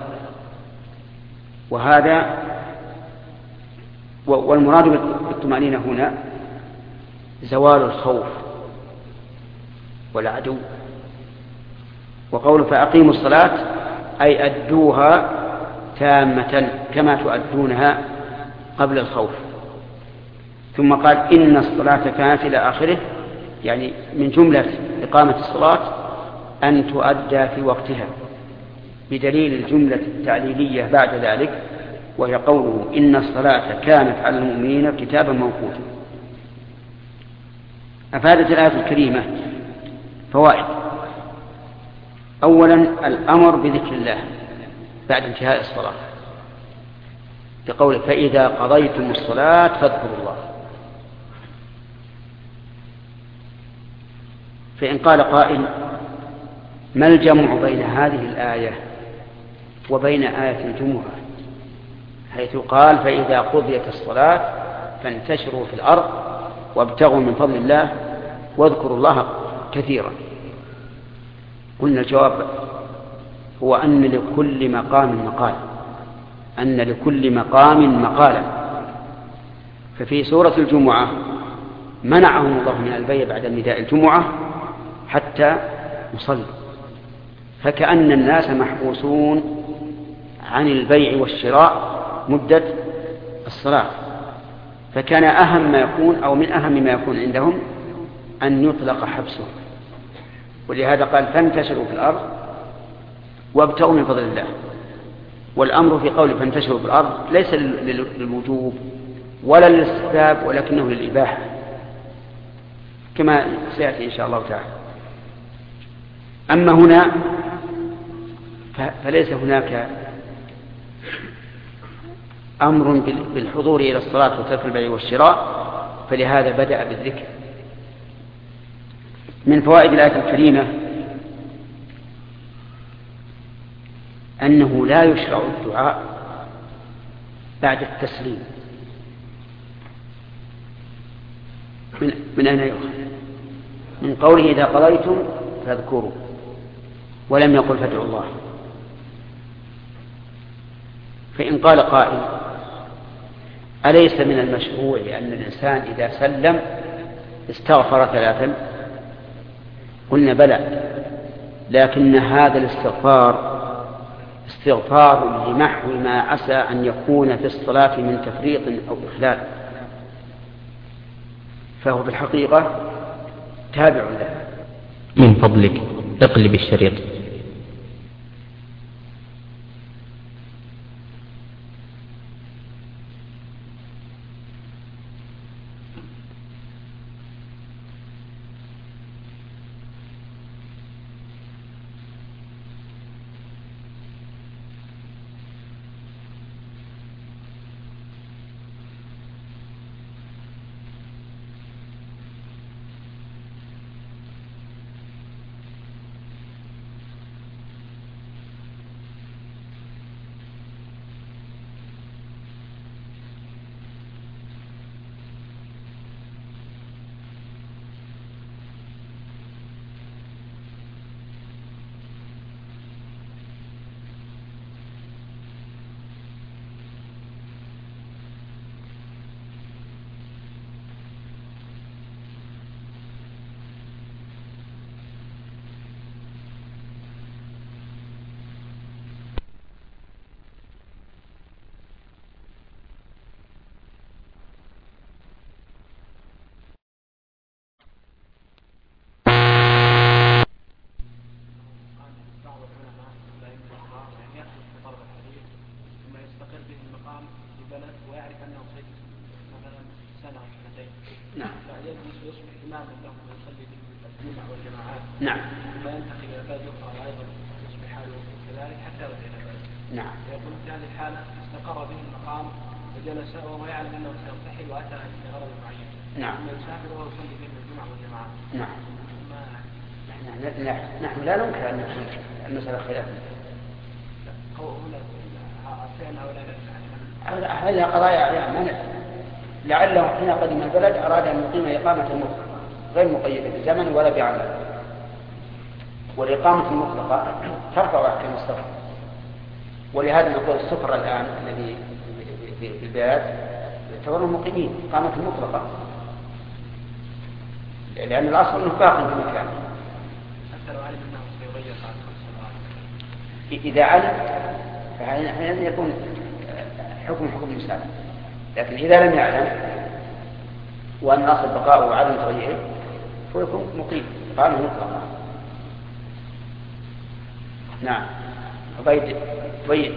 S2: والمراد بالطمأنينة هنا زوال الخوف والعدو. وقوله فأقيموا الصلاة أي أدوها تامة كما تؤدونها قبل الخوف. ثم قال إن الصلاة كانت إلى آخره، يعني من جملة إقامة الصلاة أن تؤدى في وقتها، بدليل الجملة التعليلية بعد ذلك، وهي قوله إن الصلاة كانت على المؤمنين كتابا موقوتا. أفادت الآية الكريمة فوائد. أولا الأمر بذكر الله بعد انتهاء الصلاة، بقوله فإذا قضيتم الصلاة فاذكروا الله. فإن قال قائل ما الجمع بين هذه الآية وبين آية الجمعة، حيث قال فإذا قضيت الصلاة فانتشروا في الأرض وابتغوا من فضل الله واذكروا الله كثيرا؟ قلنا الجواب هو أن لكل مقام مقال، أن لكل مقام مقالا. ففي سورة الجمعة منعهم الله من البيع بعد نداء الجمعة حتى يصلوا، فكأن الناس محبوسون عن البيع والشراء مدة الصلاة، فكان أهم ما يكون أو من أهم ما يكون عندهم أن يطلق حبسه، ولهذا قال فانتشروا في الأرض وابتغوا من فضل الله. والأمر في قول فانتشروا في الأرض ليس للوجوب ولا للاستحباب، ولكنه للإباحة، كما سيأتي إن شاء الله تعالى. أما هنا فليس هناك أمر بالحضور إلى الصلاة وترك البيع والشراء، فلهذا بدأ بالذكر. من فوائد الآية الكريمة أنه لا يشرع الدعاء بعد التسليم. من أين يؤخذ؟ من قوله إذا قضيتم فاذكروا، ولم يقل فادعوا الله. فإن قال قائل أليس من المشروع أن الإنسان إذا سلم استغفر 3؟ قلنا بلى، لكن هذا الاستغفار استغفار لمحو ما عسى أن يكون في الصلاة من تفريط أو إخلال، فهو في الحقيقة تابع له.
S4: من فضلك اقلب الشريط.
S2: نعم.
S1: فينتقل إلى بلد أخرى أيضا يصبح حاله كذلك حتى يرجع إلى بلده.
S2: نعم.
S1: يقول في هذه الحالة استقر به المقام وجلس وهو يعلم أنه سيرتحل وأتى لغرض معين.
S2: نعم.
S1: ثم يسافر وهو يصلي بهم الجمعة والجماعة.
S2: نعم. نحن لا ننكر أن المسألة خلاف.
S1: هو هنا فعل هؤلاء
S2: هذه قضايا منع. لعله حين قدم البلد أراد أن يقيم إقامة مطلقة غير مقيدة بزمن ولا بعمل، والإقامة المطلقة ترفع أحكام السفر. ولهذا نقول السفر الآن الذي في البلاد يعتبروا مقيمين إقامة مطلقة، لأن الأصل أنه باق في مكانه.
S1: حتى لو علم أنه سيغير بعد 5 سنوات.
S2: إذا علم فحينئذ يكون حكم المسافر، لكن إذا لم يعلم وأن أصل بقاؤه وعدم تغييره فيكون مقيم إقامة مطلقة. نعم. عبيد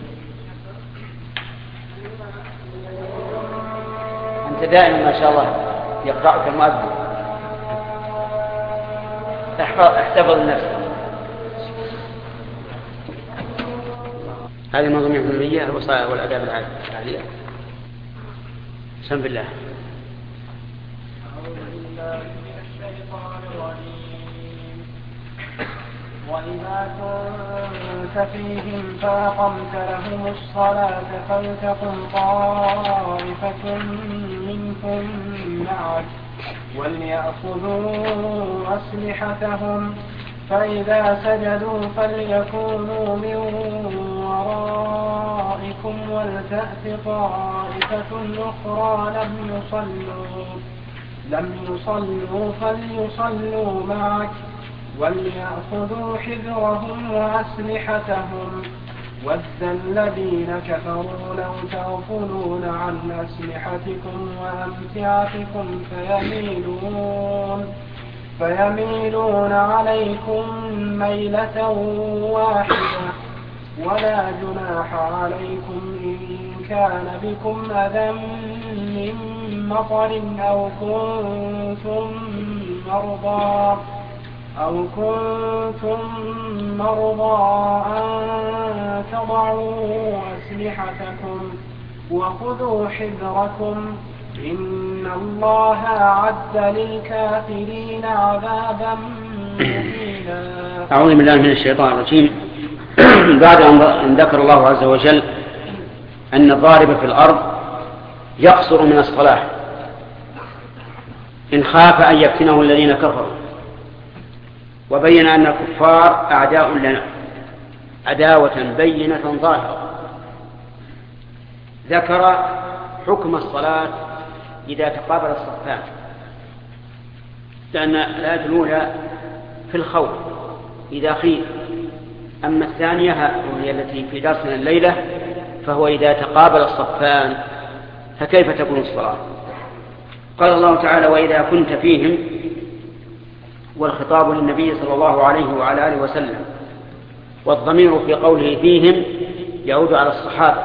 S2: أنت دائما ما شاء الله يقرأك المؤذن، احتفظ نفسك. هذه المنظومة الحلمية الوصايا والآداب العالية. بسم الله.
S3: وإذا كنت فيهم فأقمت لهم الصلاة فلتقم طائفة منهم معك وليأخذوا أسلحتهم، فإذا سجدوا فليكونوا من ورائكم ولتأت طائفة أخرى لم يصلوا فليصلوا معك وليأخذوا حذرهم وأسلحتهم. ود الذين كفروا لو تغفلون عن أسلحتكم وأمتعتكم فيميلون عليكم ميلة واحدة، ولا جناح عليكم إن كان بكم أذى من مطر أو كنتم مرضى أن تضعوا أسلحتكم وخذوا حذركم إن الله أعد للكافرين عذابا مهينا.
S2: أعوذ بالله من الشيطان الرجيم. بعد أن ذكر الله عز وجل أن الضارب في الأرض يقصر من الصلاة إن خاف أن يفتنه الذين كفروا، وبين أن الكفار أعداء لنا عداوة بينة ظاهرة، ذكر حكم الصلاة إذا تقابل الصفان، لأن الآية الأولى في الخوف إذا خيف، أما الثانية وهي التي في درسنا الليلة فهو إذا تقابل الصفان فكيف تكون الصلاة؟ قال الله تعالى: وإذا كنت فيهم، والخطاب للنبي صلى الله عليه وعلى آله وسلم، والضمير في قوله فيهم يعود على الصحابة،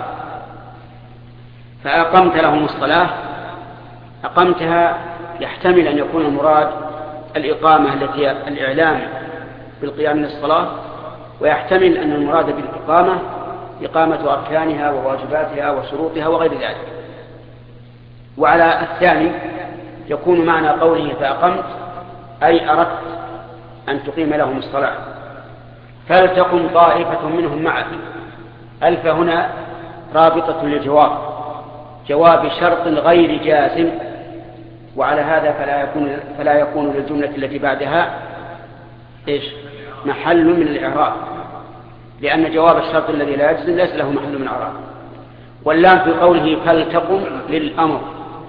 S2: فأقمت لهم الصلاة، أقمتها يحتمل أن يكون المراد الإقامة التي الإعلام بالقيام للصلاة، ويحتمل أن المراد بالإقامة إقامة أركانها وواجباتها وشروطها وغير ذلك. وعلى الثاني يكون معنى قوله فأقمت أي أردت أن تقيم لهم الصلاة، فلتقم طائفة منهم معك. ألف هنا رابطة للجواب، جواب شرط غير جازم، وعلى هذا فلا يكون للجملة التي بعدها محل من الإعراب، لأن جواب الشرط الذي لا يجزم ليس له محل من الإعراب. واللام في قوله فلتقم للأمر،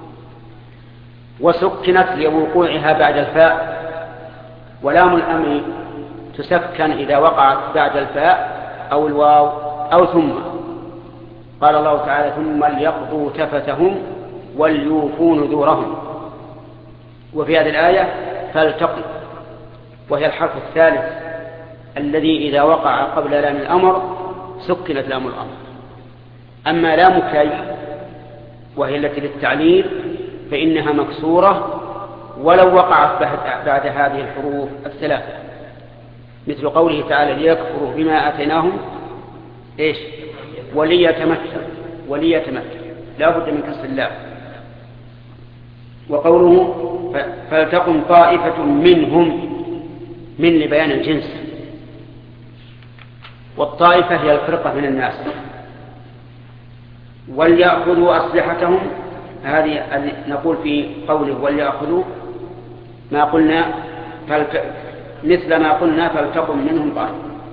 S2: وسكنت لوقوعها بعد الفاء، ولام الأمر تسكن إذا وقعت بعد الفاء أو الواو أو ثم. قال الله تعالى: ثم ليقضوا تفتهم وليوفوا نذورهم. وفي هذه الآية فلتقم، وهي الحرف الثالث الذي إذا وقع قبل لام الأمر سكنت لام الأمر. أما لام كي وهي التي للتعليل فإنها مكسورة ولو وقعت بعد هذه الحروف الثلاثة، مثل قوله تعالى: ليكفروا بما آتيناهم وليتمتع لا بد من كسر اللام. وقوله فلتقم طائفة منهم، من لبيان الجنس، والطائفة هي الفرقة من الناس. وليأخذوا أسلحتهم، هذه نقول في قوله وليأخذوا ما قلنا مثل ما قلنا فلتقم منهم طائفة.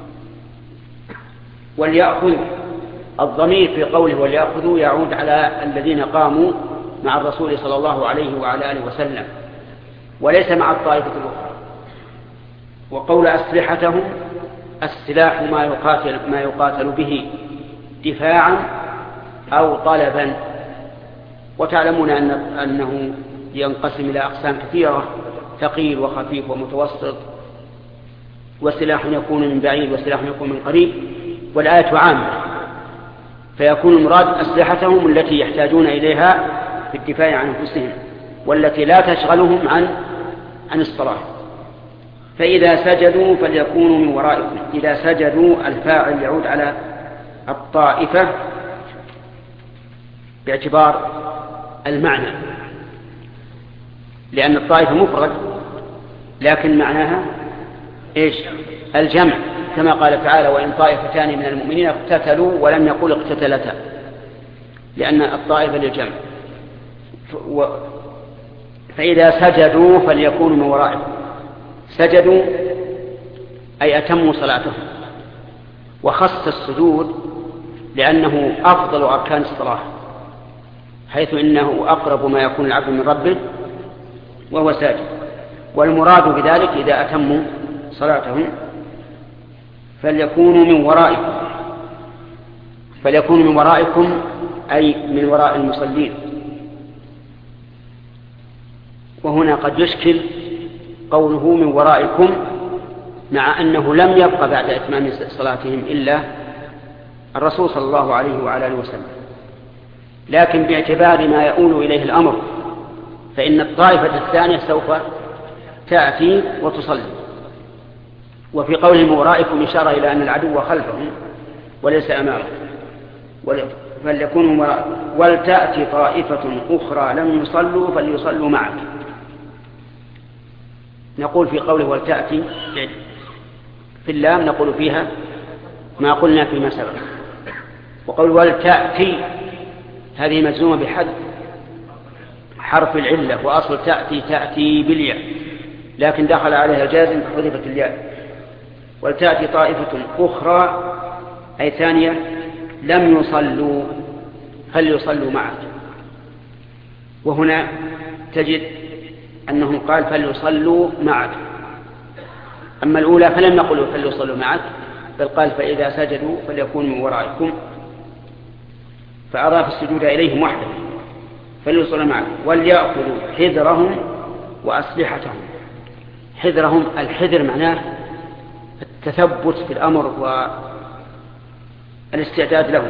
S2: وليأخذوا، الضمير في قوله وليأخذوا يعود على الذين قاموا مع الرسول صلى الله عليه وعلى آله وسلم، وليس مع الطائفة الأخرى. وقول أسلحتهم، السلاح ما يقاتل به دفاعا أو طلبا. وتعلمون أنه ينقسم إلى أقسام كثيرة: ثقيل وخفيف ومتوسط، وسلاح يكون من بعيد وسلاح يكون من قريب، والآية عامة، فيكون المراد أسلحتهم التي يحتاجون إليها في الدفاع عن أنفسهم، والتي لا تشغلهم عن الصلاة. فإذا سجدوا فليكونوا من ورائكم. إذا سجدوا الفاعل يعود على الطائفة باعتبار المعنى، لأن الطائفة مفرد لكن معناها الجمع، كما قال تعالى: وإن طائفتان من المؤمنين اقتتلوا، ولم يقل اقتتلتا، لأن الطائفة للجمع. فإذا سجدوا فليكونوا من ورائكم. سجدوا أي أتموا صلاتهم، وخص السجود لأنه أفضل أركان الصلاة، حيث إنه أقرب ما يكون العبد من ربه وهو ساجد. والمراد بذلك إذا أتموا صلاتهم فليكونوا من ورائكم أي من وراء المصلين. وهنا قد يشكل قوله من ورائكم، مع أنه لم يبق بعد إتمام صلاتهم إلا الرسول صلى الله عليه وعلى آله وسلم، لكن باعتبار ما يؤول إليه الأمر فإن الطائفة الثانية سوف تأتي وتصلي. وفي قولهم ورائكم إشارة إلى أن العدو خلفهم وليس أمامهم، فليكونوا وراءكم. ولتأتي طائفة أخرى لم يصلوا فليصلوا معك. نقول في قوله ولتأتي في اللام نقول فيها ما قلنا فيما سبق. وقول ولتأتي هذه مجزومة بحذف حرف العلة، وأصل تأتي بالياء، لكن دخل عليها جازم فحذفت الياء. ولتأتي طائفة أخرى أي ثانية لم يصلوا فليصلوا معك. وهنا تجد أنه قال فليصلوا معك، أما الأولى فلم نقل فليصلوا معك، بل قال فإذا سجدوا فليكونوا من ورائكم، فأضاف السجود إليهم وحده فليصلوا معك. وليأخذوا حذرهم وأسلحتهم. حذرهم، الحذر معناه التثبت في الأمر والاستعداد له.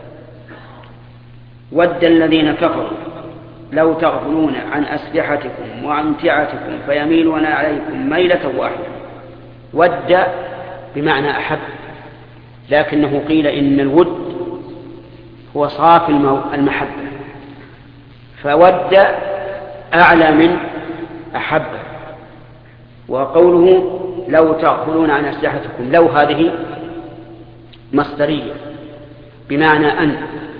S2: ود الذين كفروا لو تغفلون عن أسلحتكم وأمتعتكم فيميلون عليكم ميلة واحدة. ود بمعنى أحب، لكنه قيل إن الود هو صافي المحبة، فود أعلى من أحب. وقوله لو تغفلون عن أسلحتكم، لو هذه مصدرية بمعنى أن.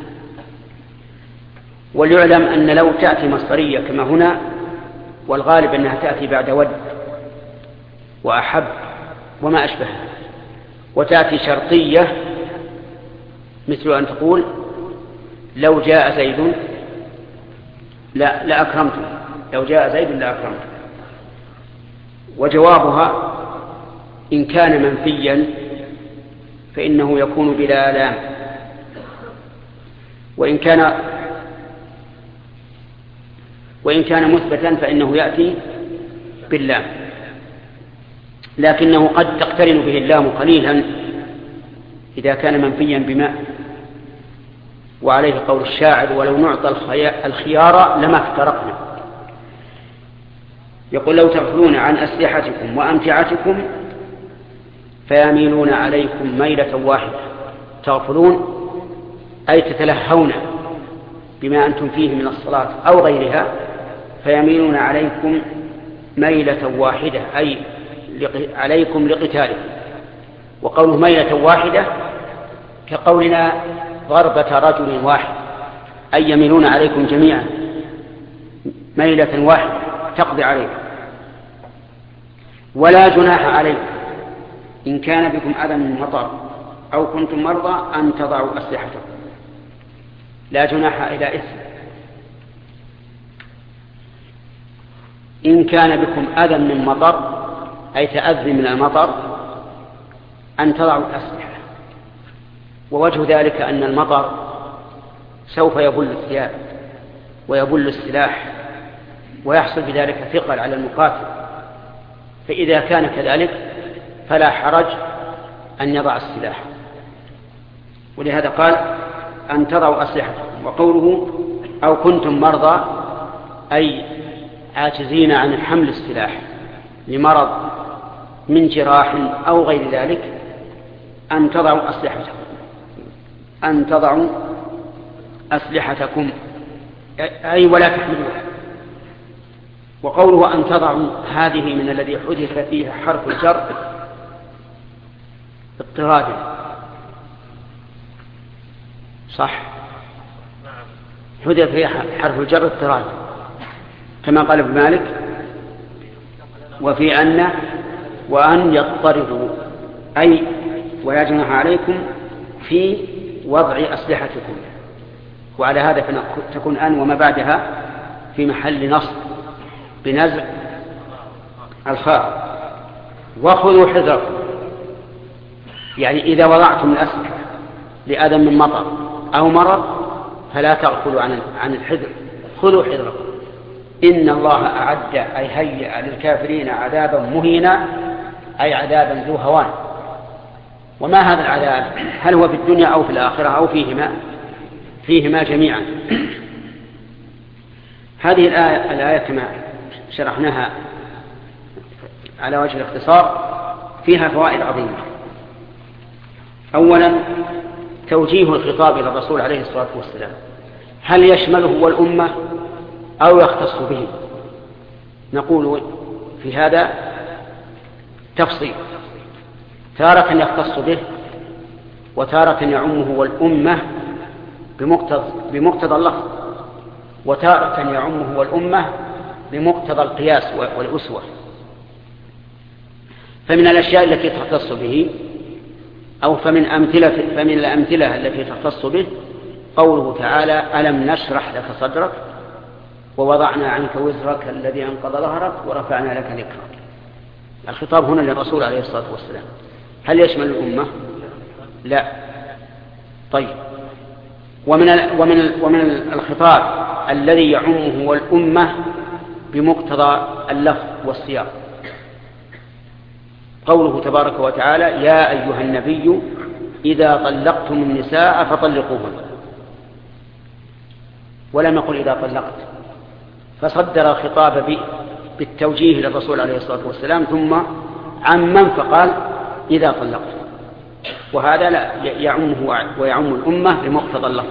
S2: وليعلم أن لو تأتي مصدرية كما هنا، والغالب أنها تأتي بعد ود وأحب وما أشبهها. وتأتي شرطية مثل أن تقول لو جاء زيد لأكرمته، لو جاء زيد لأكرمته. وجوابها إن كان منفيا فإنه يكون بلا لام، وإن كان مثبتا فإنه يأتي باللام، لكنه قد تقترن به اللام قليلا إذا كان منفيا بماء. وعليه قول الشاعر ولو نعطى الخيار لما افترقنا. يقول لو تغفلون عن أسلحتكم وأمتعتكم فيميلون عليكم ميلة واحدة. تغفلون أي تتلهون بما أنتم فيه من الصلاة أو غيرها، فيميلون عليكم ميلة واحدة أي عليكم لقتالكم. وقوله ميلة واحدة كقولنا ضربة رجل واحد، أي يميلون عليكم جميعا ميلة واحدة تقضي عليكم. ولا جناح عليكم إن كان بكم أذى من مطر أو كنتم مرضى أن تضعوا أسلحتكم. لا جناح إلى إثم. إن كان بكم أذى من مطر أي تأذي من المطر أن تضعوا الأسلحة. ووجه ذلك أن المطر سوف يبل الثياب ويبل السلاح ويحصل بذلك ثقل على المقاتل، فإذا كان كذلك فلا حرج أن يضع السلاح. ولهذا قال أن تضعوا أسلحتكم. وقوله أو كنتم مرضى أي عاجزين عن حمل السلاح لمرض من جراح أو غير ذلك أن تضعوا أسلحتكم، أن تضعوا أسلحتكم أي ولا تحملوها. وقوله أن تضعوا هذه من الذي حدث فيها حرف الجر اضطراد، صح، حدث فيها حرف الجر اضطراد كما قال ابن مالك وفي أن وأن يضطردوا أي ولا جناح عليكم في وضع أسلحتكم. وعلى هذا تكون أن وما بعدها في محل نصب بنزع الخاء. وخذوا حذركم يعني إذا وضعتم الأسلحة لأذى من مطر أو مرض فلا تغفلوا عن الحذر. خذوا حذركم. إن الله أعد أي هيئ للكافرين عذابا مهينا أي عذابا ذو هوان. وما هذا العذاب؟ هل هو في الدنيا أو في الآخرة أو فيهما جميعا؟ هذه الآية كما شرحناها على وجه الاختصار فيها فوائد عظيمة. أولا توجيه الخطاب إلى الرسول عليه الصلاة والسلام، هل يشمله والأمة أو يختص به؟ نقول في هذا تفصيل، تارة يختص به وتارة يعمه والأمة بمقتضى اللفظ، وتارة يعمه والأمة بمقتضى القياس والأسوة. فمن الأشياء التي تختص به أو فمن الأمثلة التي تختص به قوله تعالى: ألم نشرح لك صدرك ووضعنا عنك وزرك الذي أنقض ظهرك ورفعنا لك ذكرك. الخطاب هنا للرسول عليه الصلاة والسلام، هل يشمل الأمة؟ لا. طيب، ومن الخطاب الذي يعمه والأمة بمقتضى اللفظ والسياق قوله تبارك وتعالى: يا أيها النبي إذا طلقتم النساء فطلقوهن، ولم يقل إذا طلقت، فصدر الخطاب بالتوجيه للرسول عليه الصلاة والسلام ثم عمم فقال إذا طلقت، وهذا لا يعمه ويعم الأمة بمقتضى اللفظ.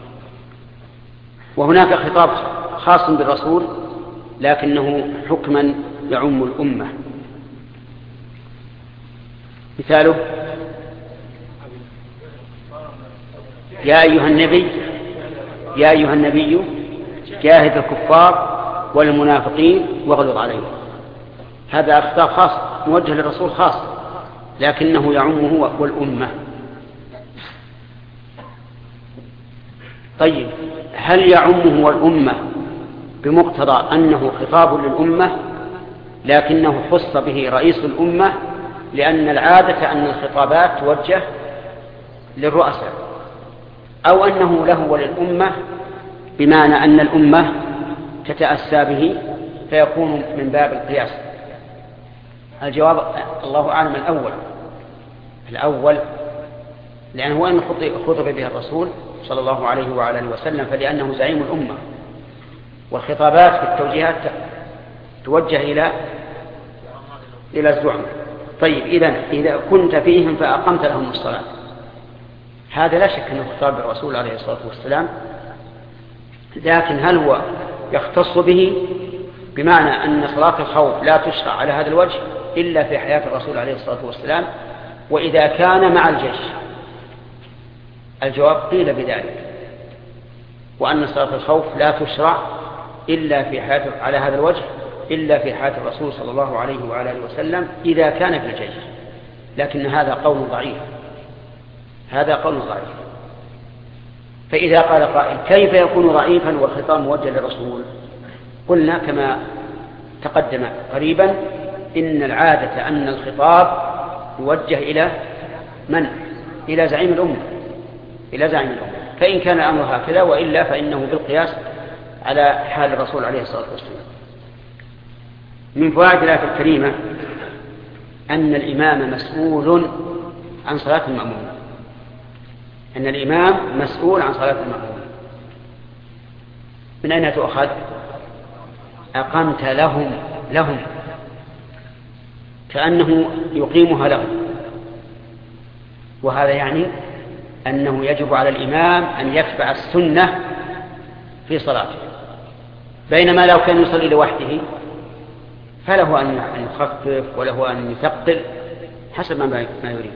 S2: وهناك خطاب خاص بالرسول لكنه حكما يعم الأمة، مثاله: يا أيها النبي جاهد الكفار والمنافقين واغلظ عليهم. هذا خطاب خاص موجه للرسول خاص لكنه يعمه والأمة. طيب، هل يعمه والأمة بمقتضى أنه خطاب للأمة لكنه خص به رئيس الأمة، لأن العادة أن الخطابات توجه للرؤساء، أو أنه له وللأمة بمعنى أن الأمة تتأسى به فيكون من باب القياس؟ الجواب الله أعلم الأول، لأنه هو أن خطب به الرسول صلى الله عليه وعلى آله وسلم، فلأنه زعيم الأمة، والخطابات في التوجيهات توجه إلى الزعماء. طيب، إذا كنت فيهم فأقمت لهم الصلاة، هذا لا شك أنه خطاب الرسول عليه الصلاة والسلام، لكن هل هو يختص به بمعنى أن صلاة الخوف لا تشرع على هذا الوجه إلا في حياة الرسول عليه الصلاة والسلام وإذا كان مع الجيش؟ الجواب قيل بذلك، وأن صلاة الخوف لا تشرع إلا في حياة على هذا الوجه إلا في حياة الرسول صلى الله عليه وعلى آله وسلم إذا كان في الجيش، لكن هذا قول ضعيف. فإذا قال قائل: كيف يكون ضعيفا والخطاب موجه للرسول؟ قلنا كما تقدم قريبا إن العادة أن الخطاب يوجه إلى من؟ إلى زعيم الأمة، فإن كان الأمر هكذا، وإلا فإنه بالقياس على حال الرسول عليه الصلاة والسلام. من فوائد الآية الكريمة أن الإمام مسؤول عن صلاة المأمومين، من أين تؤخذ؟ أقمت لهم كأنه يقيمها لهم، وهذا يعني أنه يجب على الإمام أن يتبع السنة في صلاته، بينما لو كان يصلي لوحده فله أن يخفف وله أن يثقل حسب ما يريد،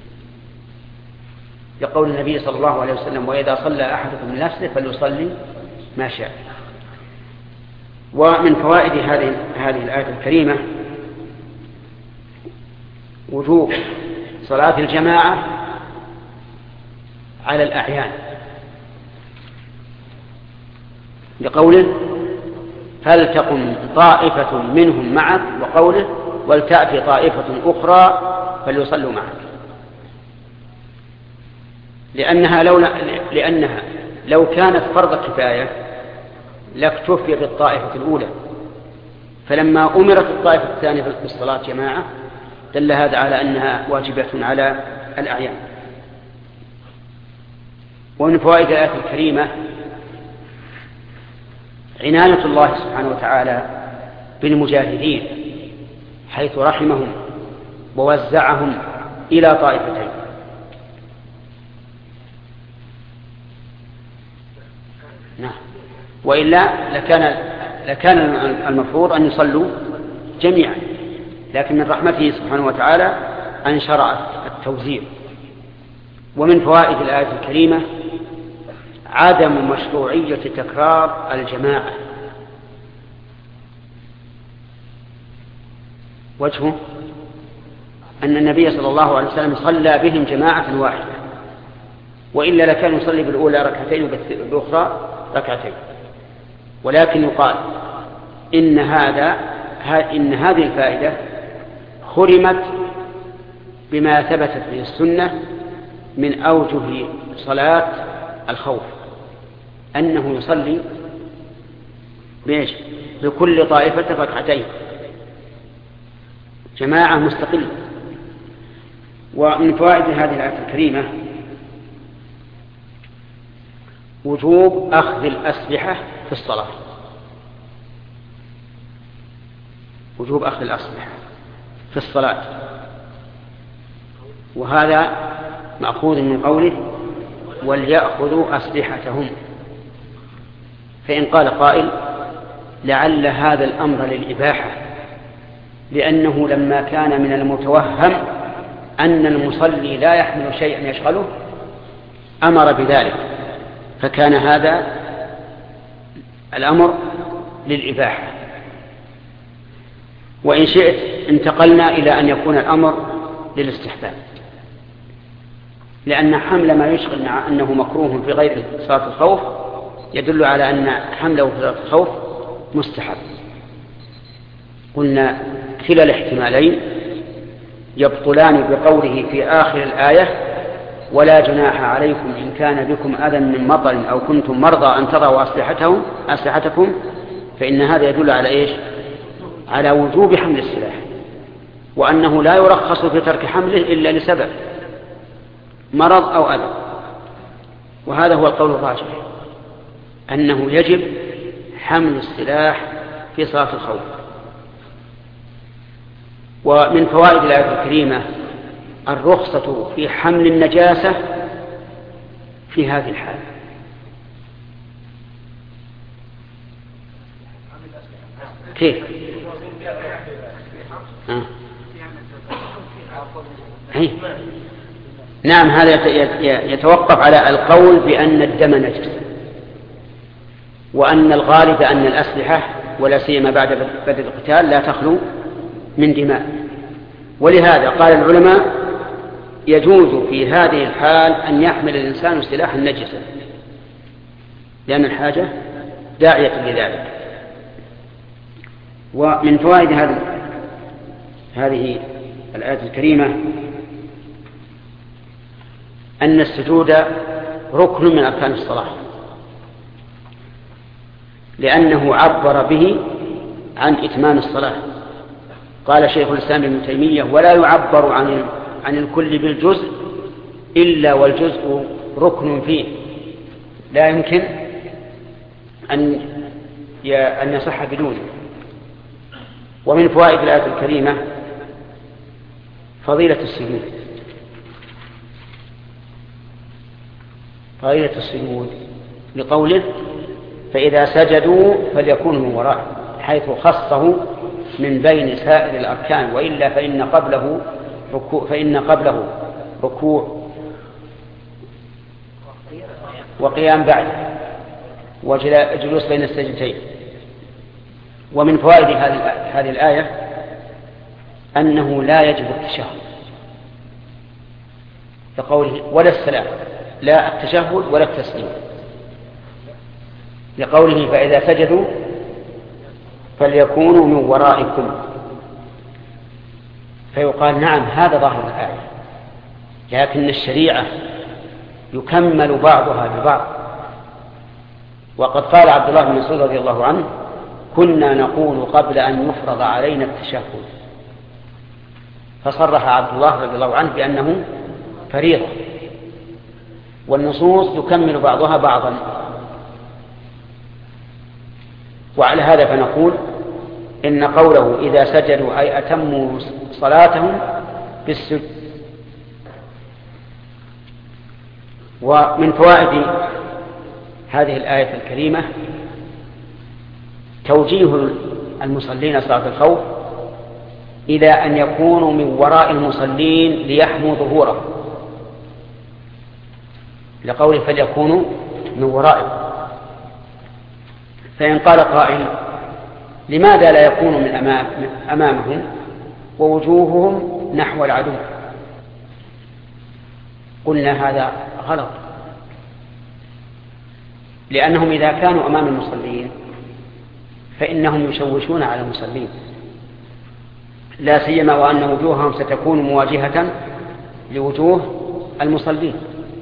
S2: يقول النبي صلى الله عليه وسلم: وإذا صلى أحدكم لنفسه فليصلي ما شاء. ومن فوائد هذه الآية الكريمة وجوب صلاة الجماعة على الأعيان، لقوله: فلتقم طائفة منهم معك، وقوله: ولتأتي طائفة أخرى فليصلوا معك، لأنها لو كانت فرض كفاية لاكتفي بالطائفة الأولى، فلما أمرت الطائفة الثانية بالصلاة جماعة دل هذا على أنها واجبة على الأعيان. ومن فوائد الآية الكريمة عناية الله سبحانه وتعالى بالمجاهدين، حيث رحمهم ووزعهم إلى طائفتين. نعم، وإلا لكان المفروض أن يصلوا جميعا، لكن من رحمته سبحانه وتعالى أن شرع التوزيع. ومن فوائد الآية الكريمة عدم مشروعية تكرار الجماعة. وجهه أن النبي صلى الله عليه وسلم صلى بهم جماعة واحدة، وإلا لكان يصلي بالأولى ركعتين وبالأخرى ركعتين. ولكن يقال إن هذه الفائدة خرمت بما ثبتت به السنة من أوجه صلاة الخوف، أنه يصلي بكل طائفة ركعتين جماعة مستقلة. ومن فوائد هذه الآية الكريمة وجوب أخذ الأسلحة في الصلاة، وجوب أخذ الأسلحة في الصلاة، وهذا مأخوذ من قوله وليأخذوا أسلحتهم. فإن قال قائل لعل هذا الأمر للإباحة، لأنه لما كان من المتوهم أن المصلي لا يحمل شيئا يشغله أمر بذلك، فكان هذا الأمر للإباحة. وإن شئت انتقلنا إلى أن يكون الأمر للاستحباب، لأن حمل ما يشغل مع أنه مكروه في غير صلاة الخوف يدل على أن حمله في صلاة الخوف مستحب. قلنا كلا الاحتمالين يبطلان بقوله في آخر الآية ولا جناح عليكم إن كان بكم أذى من مطر أو كنتم مرضى أن تضعوا أسلحتكم، فإن هذا يدل على إيش؟ على وجوب حمل السلاح، وأنه لا يرخص في ترك حمله إلا لسبب مرض أو أذى. وهذا هو القول الراجح، أنه يجب حمل السلاح في صلاة الخوف. ومن فوائد الآية الكريمة الرخصة في حمل النجاسة في هذه الحالة. كيف؟ نعم، هذا يتوقف على القول بأن الدم نجس، وأن الغالب أن الأسلحة ولا سيما بعد بدء القتال لا تخلو من دماء. ولهذا قال العلماء يجوز في هذه الحال أن يحمل الإنسان سلاحا نجسا، لأن الحاجة داعية لذلك. ومن فوائد هذه الآية الكريمة أن السجود ركن من أركان الصلاة، لأنه عبر به عن إتمام الصلاة. قال شيخ الإسلام ابن تيمية ولا يعبر عن الكل بالجزء إلا والجزء ركن فيه، لا يمكن أن يصح بدونه. ومن فوائد الآية الكريمة فضيلة السجود لقوله فإذا سجدوا فليكونوا من وراء، حيث خصه من بين سائر الأركان، وإلا فإن قبله ركوع وقيام بعد وجلوس بين السجدتين. ومن فوائد هذه الآية أنه لا يجب التشهد، لقوله ولا السلام، لا التشهد ولا التسليم، لقوله فإذا سجدوا فليكونوا من ورائكم. فيقال نعم هذا ظاهر الآية، لكن الشريعة يكمل بعضها ببعض. وقد قال عبد الله بن مسعود رضي الله عنه كنا نقول قبل أن يفرض علينا التشهد، فصرح عبد الله رضي الله عنه بأنه فريضة، والنصوص يكمل بعضها بعضا. وعلى هذا فنقول إن قوله إذا سجدوا أي أتموا صلاتهم بالسجود. ومن فوائد هذه الآية الكريمة توجيه المصلين صلاة الخوف إلى أن يكونوا من وراء المصلين ليحموا ظهوره، لقوله فليكونوا من ورائهم. فإن قال قائل لماذا لا يكونوا من أمامهم ووجوههم نحو العدو؟ قلنا هذا غلط، لأنهم إذا كانوا أمام المصلين فإنهم يشوشون على المصلين، لا سيما وأن وجوههم ستكون مواجهة لوجوه المصلين.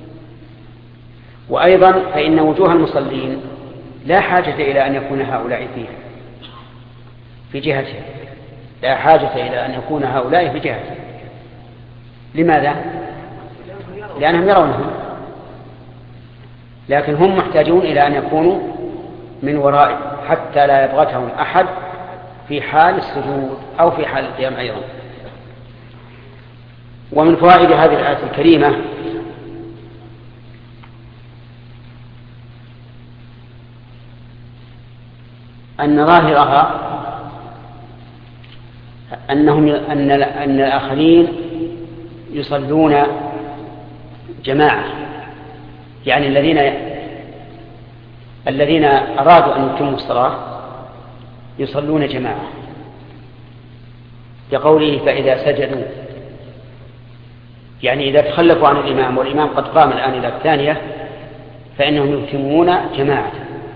S2: وأيضا فإن وجوه المصلين لا حاجة إلى أن يكون هؤلاء فيها في جهتها، لا حاجة إلى أن يكون هؤلاء في جهتها. لماذا؟ لأنهم يرونهم، لكن هم محتاجون إلى أن يكونوا من ورائهم حتى لا يبغتهم أحد في حال السجود أو في حال القيام أيضا. ومن فوائد هذه الآية الكريمة أن ظاهرها أن الآخرين يصلون جماعة، يعني الذين أرادوا أن يتموا الصلاة يصلون جماعة، كقوله فإذا سجدوا، يعني إذا تخلفوا عن الإمام والإمام قد قام الآن إلى الثانية فإنهم يتمون جماعة.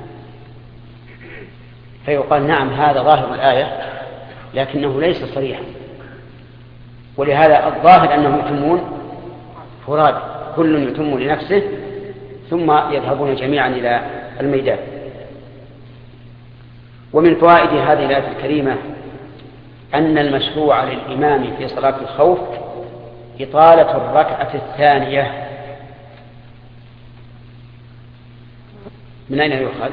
S2: فيقال نعم هذا ظاهر الآية لكنه ليس صريحا، ولهذا الظاهر أنهم يتمون فراد، كل يتم لنفسه ثم يذهبون جميعا إلى الميدان. ومن فوائد هذه الآية الكريمة أن المشروع للإمام في صلاة الخوف إطالة الركعة الثانية. من أين يؤخذ؟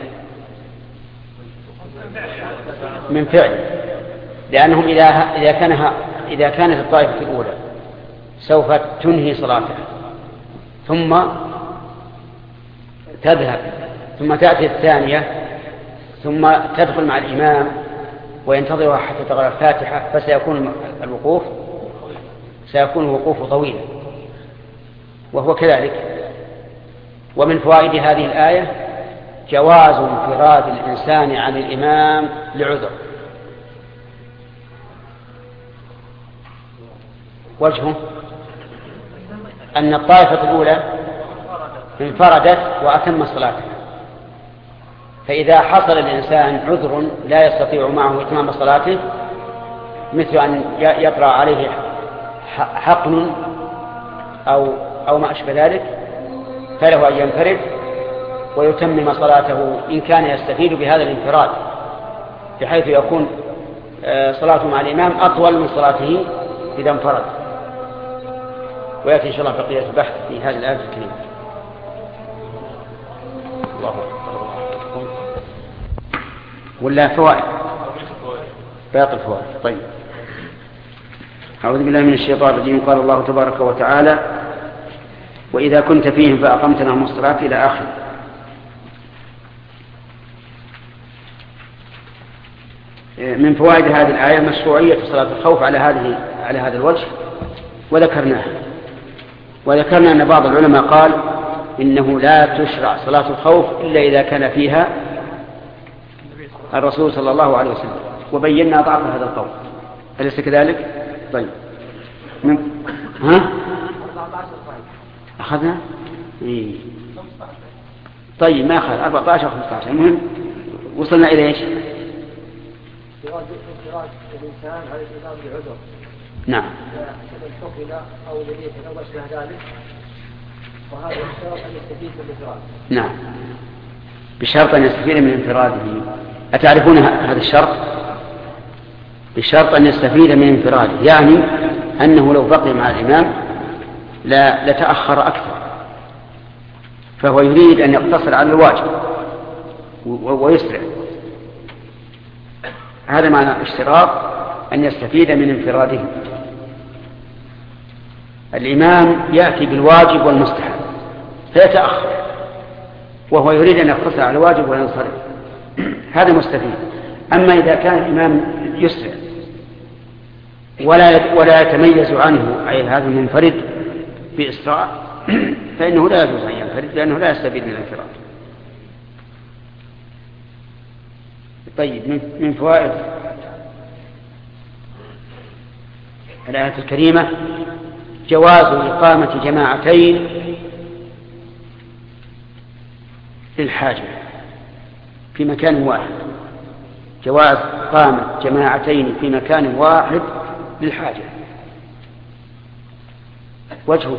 S2: من فعل، لأنهم إذا كانت الطائفة الأولى سوف تنهي صلاتها ثم تذهب ثم تأتي الثانية ثم تدخل مع الإمام وينتظرها حتى تقرأ الفاتحة، فسيكون الوقوف طويلا، وهو كذلك. ومن فوائد هذه الآية جواز انفراد الإنسان عن الإمام لعذر. وجهه أن الطائفة الأولى انفردت وأتم صلاته، فإذا حصل الإنسان عذر لا يستطيع معه إتمام صلاته، مثل أن يطرأ عليه حقن أو ما أشبه ذلك، فله أن ينفرد ويتمم صلاته إن كان يستفيد بهذا الانفراد، بحيث يكون صلاته مع الإمام أطول من صلاته إذا انفرد. ويأتي إن شاء الله بقية البحث في هذه الآية الكريمة. الله أكبر. ولا فوائد؟ باقي الفوائد. طيب، أعوذ بالله من الشيطان الرجيم. قال الله تبارك وتعالى: وإذا كنت فيهم فأقمت لهم الصلاة إلى آخر. من فوائد هذه الآية مشروعية صلاة الخوف على هذا الوجه، وذكرنا أن بعض العلماء قال إنه لا تشرع صلاة الخوف إلا إذا كان فيها الرسول صلى الله عليه وسلم، وبينا ضعف هذا القول. أليس كذلك؟ طيب، أخذنا؟ إيه. طيب، ما أخذ 14 و15. المهم وصلنا إلى إيش؟
S1: انفراد الإنسان على الإمام بعذر.
S2: نعم.
S1: حكم أو لديه أو أشبه ذلك، وهذا الشرط أن يستفيد من الانفراد.
S2: نعم، بشرط أن يستفيد من انفراده. أتعرفون هذا الشرط؟ بشرط أن يستفيد من انفراده، يعني أنه لو بقي مع الإمام لتأخر أكثر، فهو يريد أن يقتصر على الواجب ويسرع. هذا معنى اشتراط أن يستفيد من انفراده. الإمام يأتي بالواجب والمستحب فيتأخر وهو يريد أن يقتصر على الواجب وينصرف، هذا مستفيد. أما إذا كان الإمام يسرع ولا يتميز عنه أي هذا المنفرد بإسراع فإنه لا يجوز أن ينفرد لأنه لا يستفيد من الانفراد. طيب، من فوائد الآية الكريمة جواز إقامة جماعتين للحاجة في مكان واحد، جواز إقامة جماعتين في مكان واحد للحاجة. وجهه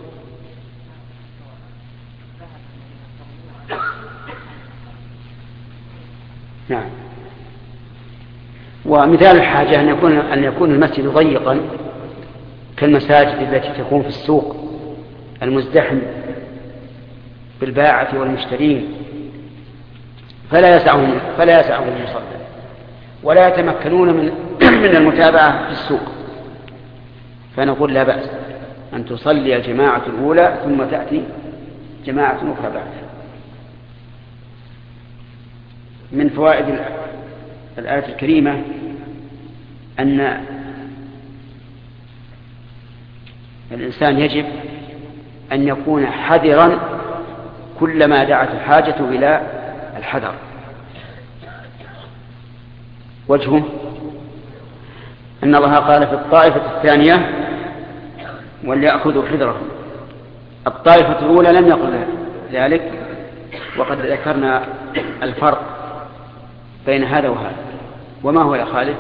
S2: نعم. ومثال الحاجة أن يكون المسجد ضيقا كالمساجد التي تكون في السوق المزدحم بالباعة والمشترين، فلا يسعهم المصلى ولا يتمكنون من المتابعة في السوق، فنقول لا بأس أن تصلي الجماعة الأولى ثم تأتي جماعة أخرى بعد. من فوائد الآية الكريمة أن الإنسان يجب أن يكون حذرا كلما دعت الحاجة إلى الحذر. وجهه أن الله قال في الطائفة الثانية وليأخذوا حذرهم. الطائفة الأولى لم يقل ذلك، وقد ذكرنا الفرق بين هذا وهذا. وما هو يا خالد؟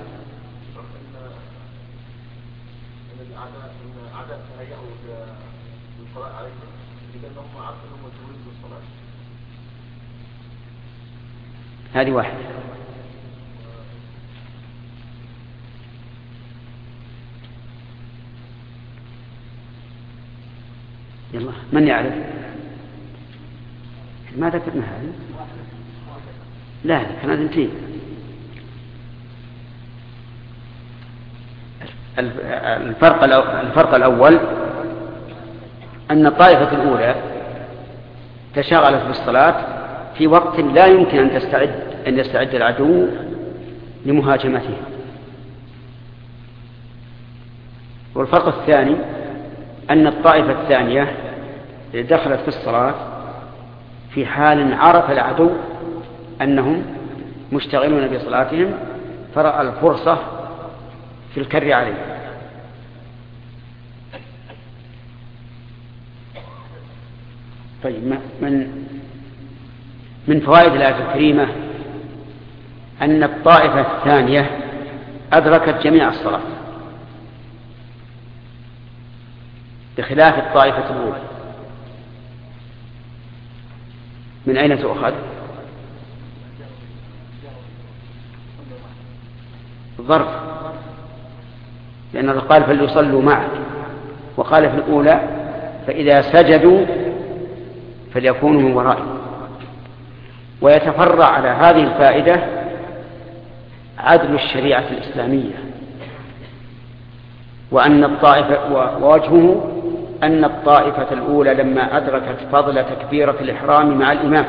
S2: هذه واحدة. يلا من يعرف؟ ما ذكرنا هذا؟ لا كان اثنتين. الفرق الأول أن الطائفة الأولى تشاغلت بالصلاة في وقت لا يمكن أن يستعد العدو لمهاجمته. والفرق الثاني أن الطائفة الثانية دخلت في الصلاة في حال عرف العدو أنهم مشتغلون بصلاتهم فرأى الفرصة في الكر عليه. طيب، من فوائد الآية الكريمة أن الطائفة الثانية أدركت جميع الصلاة بخلاف الطائفة الأولى. من أين تؤخذ؟ الظرف، لأن الله قال فليصلوا معك، وقال في الأولى فإذا سجدوا فليكونوا من ورائهم. ويتفرع على هذه الفائدة عدل الشريعة الإسلامية، ووجهه أن الطائفة الأولى لما أدركت فضل تكبيرة الإحرام مع الإمام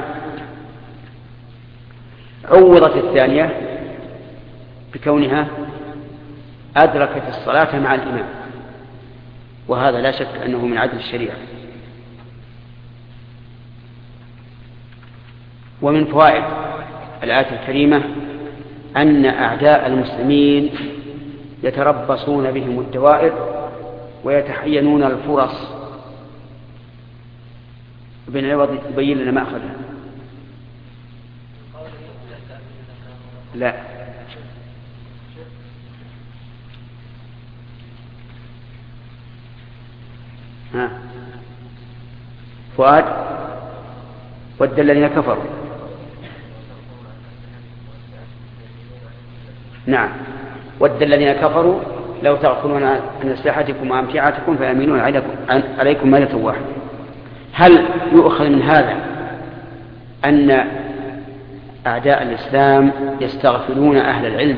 S2: عوضت الثانية بكونها أدركت الصلاة مع الإمام، وهذا لا شك أنه من عدل الشريعة. ومن فوائد الآية الكريمة أن أعداء المسلمين يتربصون بهم الدوائر ويتحينون الفرص. ابن عوض يبين لنا ما أخذها. لا، فؤاد ود الذين كفروا. نعم، ود الذين كفروا لو تغفلون عن أسلحتكم وأمتعتكم فيميلون عليكم ميلة واحدة. هل يؤخذ من هذا أن أعداء الإسلام يستغفلون أهل العلم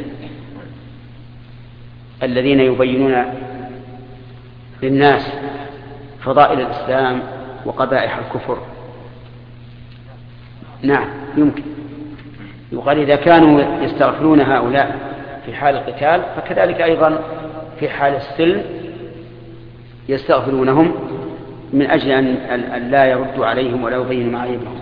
S2: الذين يبينون للناس فضائل الإسلام وقبائح الكفر. نعم يمكن يقال إذا كانوا يستغفلون هؤلاء في حال القتال فكذلك أيضا في حال السلم يستغفلونهم من أجل أن لا يردوا عليهم ولا يبينوا معايبهم.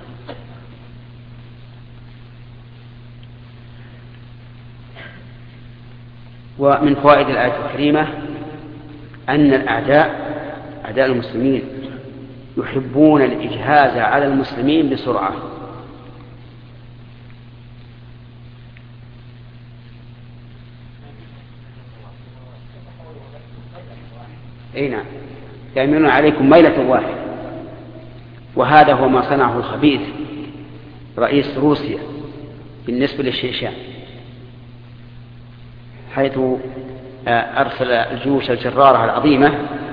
S2: ومن فوائد الآية الكريمة أن أعداء المسلمين يحبون الإجهاز على المسلمين بسرعة. أي نعم يأمرون عليكم ميلة واحدة، وهذا هو ما صنعه الخبيث رئيس روسيا بالنسبة للشيشان، حيث أرسل الجيوش الجرارة العظيمة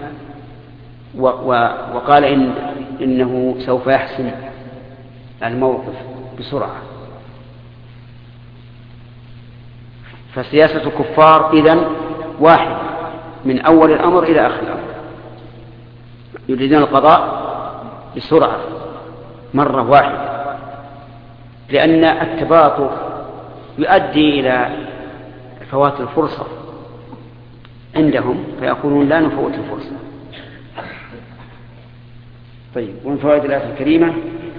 S2: وقال إنه سوف يحسم الموقف بسرعة. فسياسة الكفار إذن واحدة من أول الأمر إلى آخر الأمر، يريدون القضاء بسرعة مرة واحدة، لأن التباطؤ يؤدي إلى فوات الفرصة عندهم، فيقولون لا نفوت الفرصة. طيب، ومن فوائد الآية الكريمة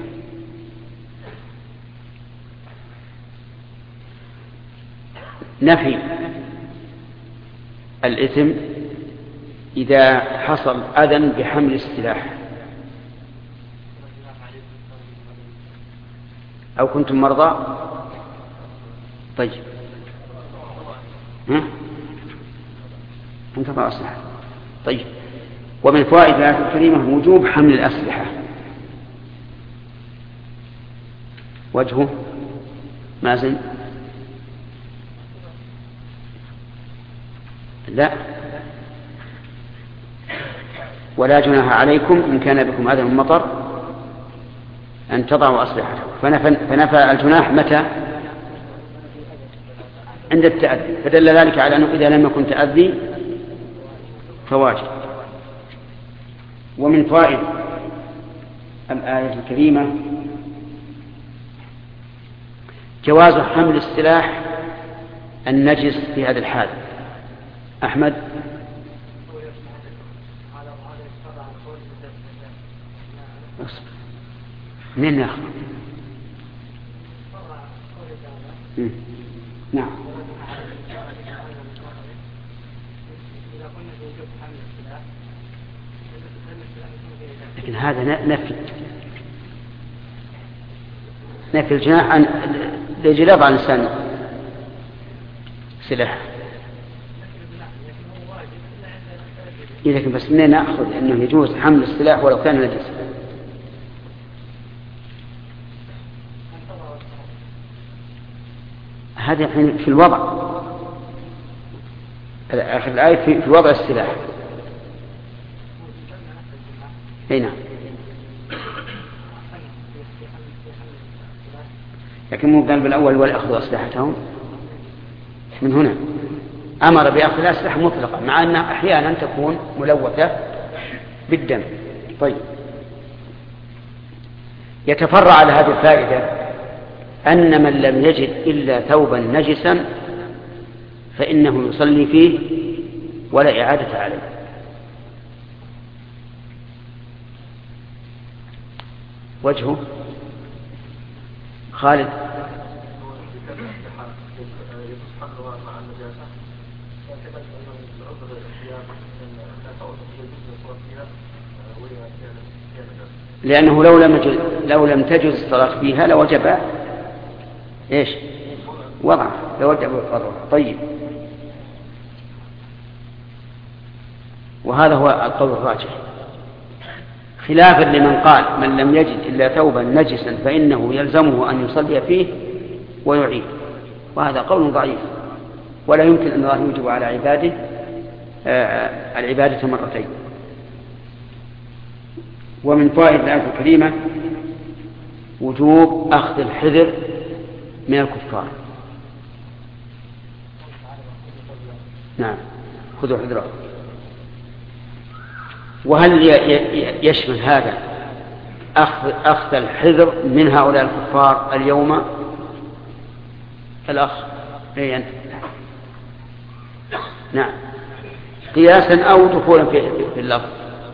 S2: نفي الإثم إذا حصل أذى بحمل السلاح أو كنتم مرضى. طيب انتظر أسلحة. طيب، ومن فوائد الآية الكريمة وجوب حمل الأسلحة. وجهه مازن؟ لا، ولا جناح عليكم إن كان بكم أذى من مطر أن تضعوا أسلحتكم. فنفى الجناح متى؟ عند التأذي، فدل ذلك على أنه إذا لم يكن تأذي فواجب. ومن فوائد الآية الكريمة جواز حمل السلاح النجس في هذا الحال. أحمد؟ منين ناخذ؟ نعم. لكن هذا نفي الجناح عن الإجلاء عن الإنسان سلاح. لكن بس منين نأخذ أنه يجوز حمل السلاح ولو كان نجس؟ هذا في الوضع، آخر الآية في وضع السلاح. أي نعم، لكن مو قال بالأول ولأخذوا أسلحتهم. من هنا أمر بأخذ الأسلحة مطلقا، مع أنها أحيانا تكون ملوثة بالدم. طيب، يتفرع على هذه الفائدة أن من لم يجد إلا ثوبا نجسا فإنه يصلي فيه ولا إعادة عليه. وجهه خالد؟ لأنه لو لم تجوز الصلاة فيها لوجب إيش؟ وضع، لوجب القضاء. طيب، وهذا هو القول الراجح، خلافا لمن قال من لم يجد إلا ثوبا نجسا فإنه يلزمه أن يصلي فيه ويعيد، وهذا قول ضعيف، ولا يمكن أن الله يوجب على عباده العبادة مرتين. ومن فوائد الآية الكريمة وجوب أخذ الحذر من الكفار. نعم، خذوا حذركم. وهل يشمل هذا أخذ الحذر من هؤلاء الكفار اليوم؟ الأخ أي أنت؟ نعم، قياسا أو دخولا في اللفظ.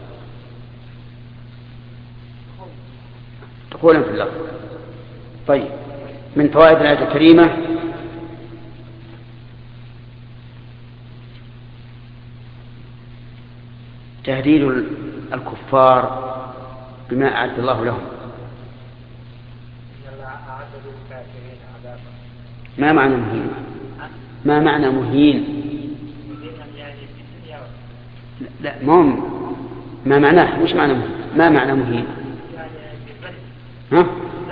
S2: دخولا في اللفظ. طيب، من فوائد الآية الكريمة تهديد الكفار بما أعد الله لهم. ما معنى مهين؟ ما معنى مهين؟ لا، ما معناه، مش معنى مهين. ما معنى مهين؟ ها؟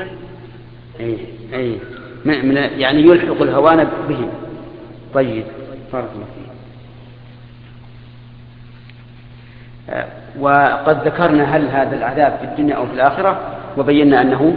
S2: أي يعني يلحق الهوان بهم. طيب، بارك الله فيك. وقد ذكرنا هل هذا العذاب في الدنيا أو في الآخرة، وبينا أنه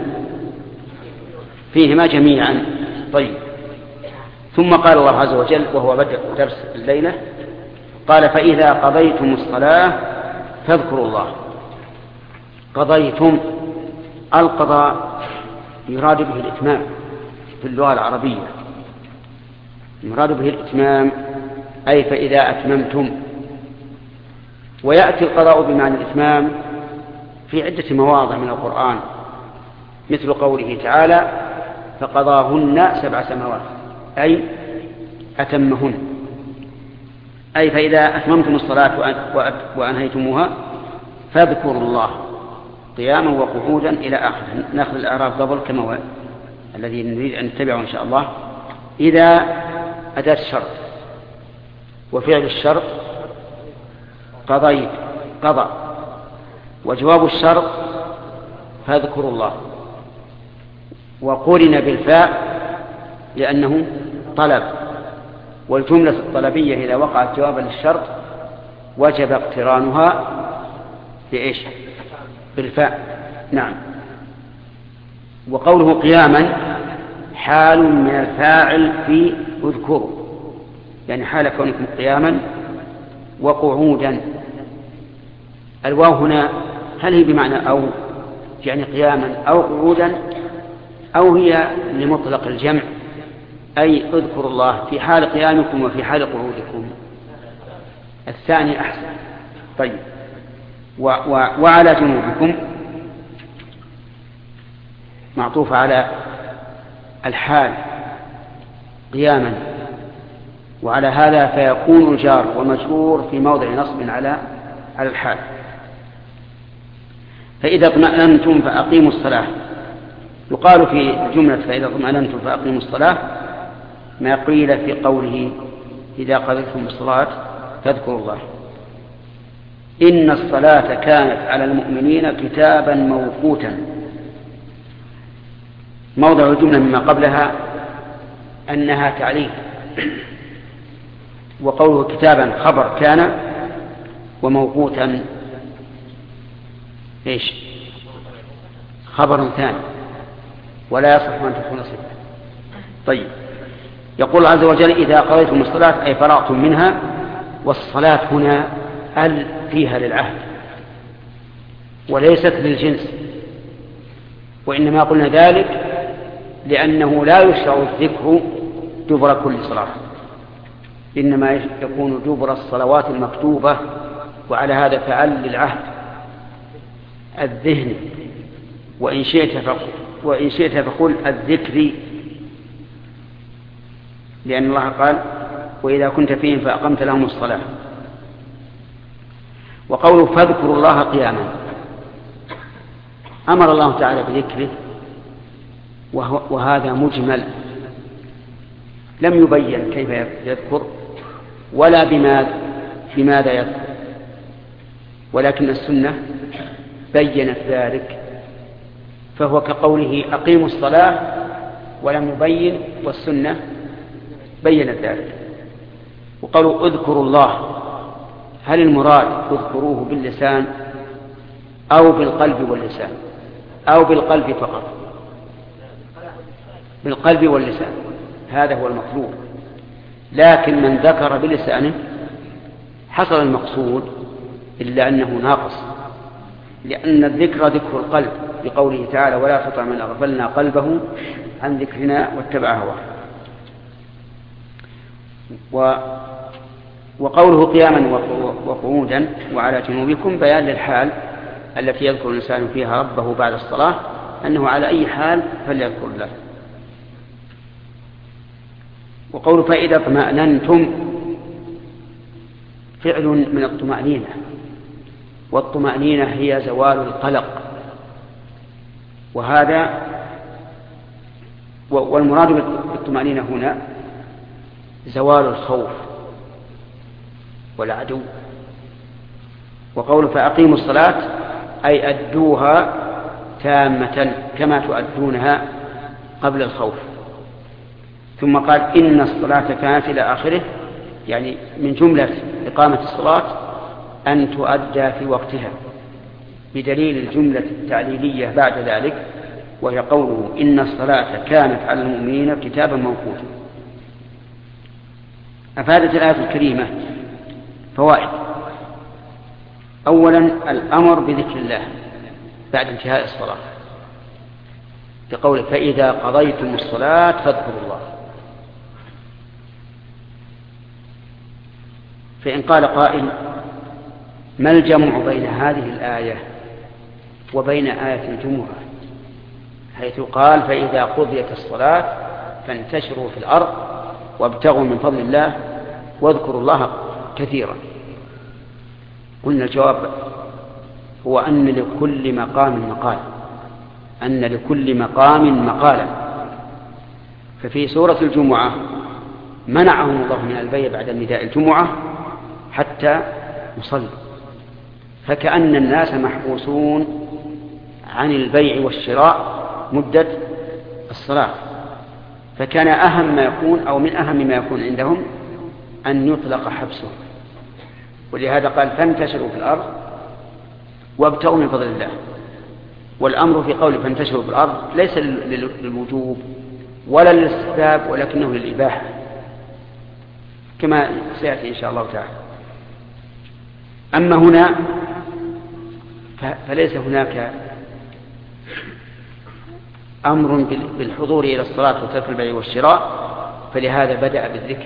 S2: فيهما جميعا. طيب، ثم قال الله عز وجل وهو بدء درس الليلة، قال فإذا قضيتم الصلاة فاذكروا الله. قضيتم، القضاء يراد به الإتمام في اللغة العربية، يراد به الإتمام، أي فإذا أتممتم. ويأتي القضاء بمعنى الإتمام في عدة مواضع من القرآن، مثل قوله تعالى فقضاهن 7 سماوات، أي أتمهن، أي فإذا أتممتم الصلاة وأنهيتموها فاذكروا الله قياما وقعودا إلى آخر. نأخذ الأعراف قبل كما هو الذي نريد أن نتبعه إن شاء الله. إذا أداة الشرط، وفعل الشرط قضيت، قضى، وجواب الشرط فاذكروا الله، وقرن بالفاء لأنه طلب، والجملة الطلبية إذا وقعت جوابا للشرط وجب اقترانها بإيش؟ بالفاء. نعم. وقوله قياما حال من الفاعل في اذكروا، يعني حال كونكم قياما وقعودا. الواو هنا هل هي بمعنى أو، يعني قياما أو قعودا، أو هي لمطلق الجمع، أي اذكروا الله في حال قيامكم وفي حال قعودكم؟ الثاني أحسن. طيب، وعلى جنوبكم معطوف على الحال قياما، وعلى هذا فيكون الجار ومجرور في موضع نصب على الحال. فإذا اطمأننتم فأقيموا الصلاة. يقال في الجملة فإذا اطمأننتم فأقيموا الصلاة ما قيل في قوله إذا قضيتم الصلاة فاذكروا الله. إن الصلاة كانت على المؤمنين كتابا موقوتا. موضع الجملة مما قبلها أنها تعليل، وقوله كتابا خبر كان، وموقوتا إيش؟ خبر ثاني، ولا يصح أن تكون صفة. طيب، يقول عز وجل إذا قضيتم الصلاة أي فرغتم منها. والصلاة هنا ال فيها للعهد وليست للجنس، وإنما قلنا ذلك لأنه لا يشرع الذكر دبر كل صلاة، إنما يكون دبر الصلوات المكتوبة، وعلى هذا فعل للعهد الذهني. وإن شئت فقل الذكري، لأن الله قال وإذا كنت فيهم فأقمت لهم الصلاة. وقوله فاذكروا الله قياما، أمر الله تعالى بذكره، وهذا مجمل لم يبين كيف يذكر ولا بماذا يذكر، ولكن السنة بينت ذلك، فهو كقوله أقيموا الصلاة ولم يبين، والسنة بينت ذلك. وقالوا اذكروا الله، هل المراد اذكروه باللسان أو بالقلب واللسان أو بالقلب فقط؟ بالقلب واللسان، هذا هو المطلوب. لكن من ذكر بلسانه حصل المقصود، إلا أنه ناقص، لأن الذكر ذكر القلب، بقوله تعالى ولا تطع من أغفلنا قلبه عن ذكرنا واتبع هواه. وقوله قياما وقعودا وعلى جنوبكم بيان للحال التي يذكر الإنسان فيها ربه بعد الصلاة، أنه على أي حال فليذكر الله. وقول فإذا اطمأننتم فعل من الطمأنينة، والطمأنينة هي زوال القلق، وهذا والمراد بالطمأنينة هنا زوال الخوف والعدو. وقول فأقيموا الصلاة أي أدوها تامة كما تؤدونها قبل الخوف. ثم قال إن الصلاة كانت إلى آخره، يعني من جملة إقامة الصلاة أن تؤدى في وقتها، بدليل الجملة التعليلية بعد ذلك، وهي قوله إن الصلاة كانت على المؤمنين كتابا موقوتا. أفادت الآية الكريمة فوائد. أولا الأمر بذكر الله بعد انتهاء الصلاة، بقوله فإذا قضيتم الصلاة فاذكروا الله. فإن قال قائل ما الجمع بين هذه الآية وبين آية الجمعة، حيث قال فإذا قضيت الصلاة فانتشروا في الأرض وابتغوا من فضل الله واذكروا الله كثيرا؟ قلنا الجواب هو أن لكل مقام مقال، أن لكل مقام مقالا. ففي سورة الجمعة منعهم الله من البيع بعد نداء الجمعة حتى يصلوا، فكأن الناس محبوسون عن البيع والشراء مدة الصلاة، فكان أهم ما يكون أو من أهم ما يكون عندهم أن يطلق حبسه. ولهذا قال فانتشروا في الأرض وابتغوا من فضل الله. والأمر في قول فانتشروا في الأرض ليس للوجوب ولا للاستحباب، ولكنه للإباحة كما سيأتي إن شاء الله تعالى. أما هنا فليس هناك أمر بالحضور إلى الصلاة وترك البيع والشراء، فلهذا بدأ بالذكر.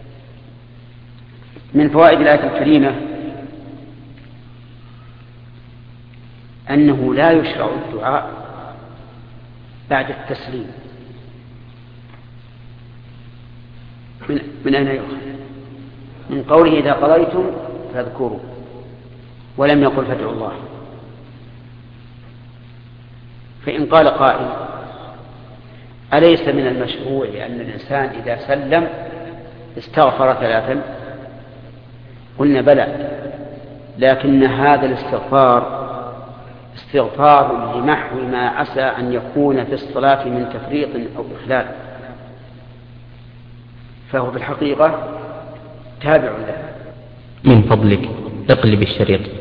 S2: من فوائد الآية الكريمة أنه لا يشرع الدعاء بعد التسليم. من أين يؤخذ؟ من قوله إذا قضيتم فاذكروا، ولم يقل فادعوا الله. فإن قال قائل أليس من المشروع أن الإنسان إذا سلم استغفر ثلاثا؟ قلنا بلى، لكن هذا الاستغفار استغفار لمحو ما عسى أن يكون في الصلاة من تفريط أو إخلال، فهو في الحقيقة تابع له.
S4: من فضلك اقلب الشريط.